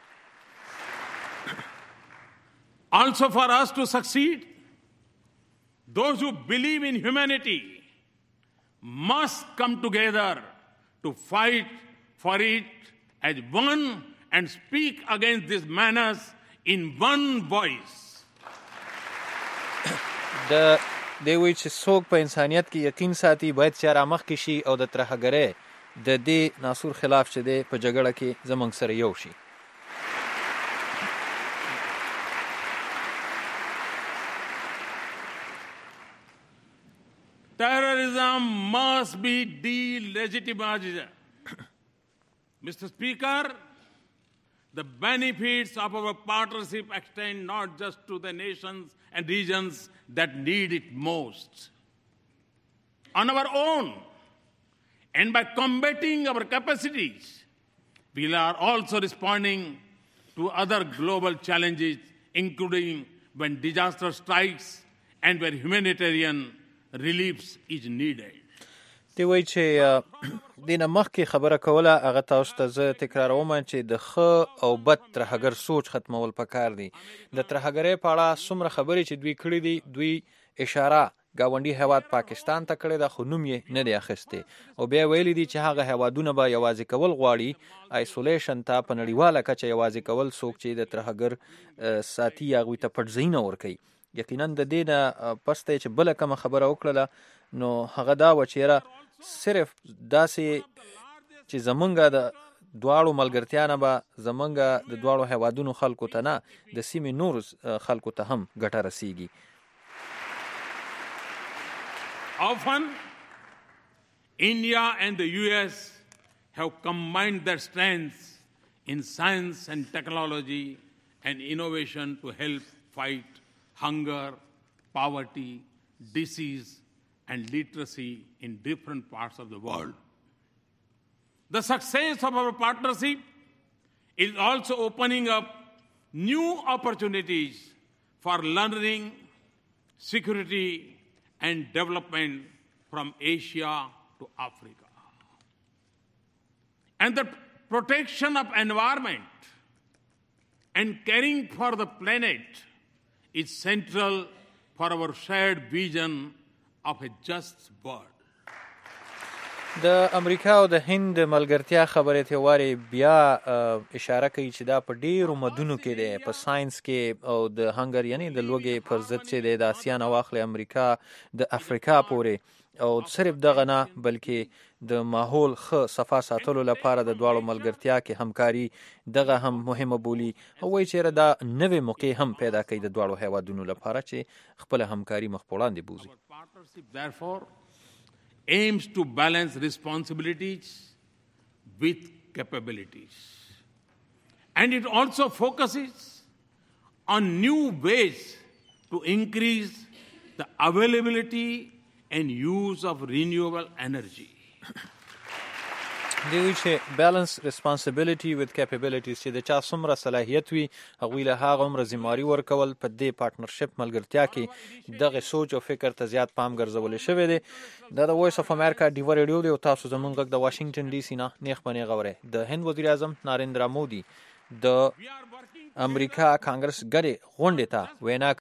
Also for us to succeed, those who believe in humanity must come together to fight for it as one and speak against this menace in one voice. دی وی چې څوک په انسانیت کې یقین ساتي باید چې رامخکې شي او د ترهګرۍ د دې ناسور خلاف چې دی په جګړه کې زموږ سره یو شي. Terrorism must be delegitimized. Mr. Speaker, the benefits of our partnership extend not just to the nations and regions that need it most. On our own, and by combating our capacities, we are also responding to other global challenges, including when disaster strikes and where humanitarian relief is needed. دی وایي چې دې نه مخکې خبره کوله هغه تاسو ته زه تکراروم چې د ښه او بد ترهګر سوچ ختمول پکار دي. د ترهګرۍ په اړه څومره خبرې چې دوی کړي دي دوی اشاره ګاونډي هیواد پاکستان ته کړې ده خو نوم یې نه دی اخیستی او بیا ویلي دي چې هغه هیوادونه به یوازې کول غواړي آیسولیشن ته په نړیواله کچه یوازې کول څوک چې د ترهګر ساتي هغوی ته پټ ځایونه ورکوي. یقینا د دې نه پس ته چې بله کومه خبره وکړله نو هغه دا وه چې یاره صرف داسې چې زمونږ د دواړو ملګرتیا نه به زمونږ د دواړو هیوادونو خلکو ته نه د سیمې نورو خلکو ته هم ګټه رسیږي. Often, India and the US have combined their strengths in science and technology and innovation to help fight hunger, poverty, disease, and literacy in different parts of the world. The success of our partnership is also opening up new opportunities for learning, security, and development from Asia to Africa. And the protection of environment and caring for the planet is central for our shared vision of a just world. د امریکا او د هند ملګرتیا خبرې ته واري بیا اشاره کوي چې دا په ډیرو مدونو کې دی په ساينس کې او د هنګر یعنی د لوګي پر ضد چې دی د آسیا نه واخلي امریکا د افریقا پورې او صرف دغه نه بلکې د ماحول ښه صفا ساتلو لپاره د دواړو ملګرتیا کې همکاري دغه هم مهمه بولي او وایي چې دا نوې موقع هم پیدا کوي د دواړو هیوادونو لپاره چې خپل همکاري مخ په وړاندې بوزي. Therefore, aims to balance responsibilities with capabilities. And it also focuses on new ways to increase the availability and use of renewable energy. دوی چې بیلنس ریسپانسیبিলিټي وذ کیپیبلیټیز چې د چا څومره صلاحیت وي هغوی له هغه عمره ذمہواري ورکول په دې پارټنرشپ ملګرتیا کې دغه سوچ او فکر ته زیات پام ګرځول شوی دی. دا د وایس اف امریکا ډیو ریډیو دی او تاسو زمونږ غږ د واشنگټن ډي سي نه نیخ باندې غوړې. د هند وزیر اعظم ناریندرا مودي د امریکا کانګرس غړي غونډې ته وینا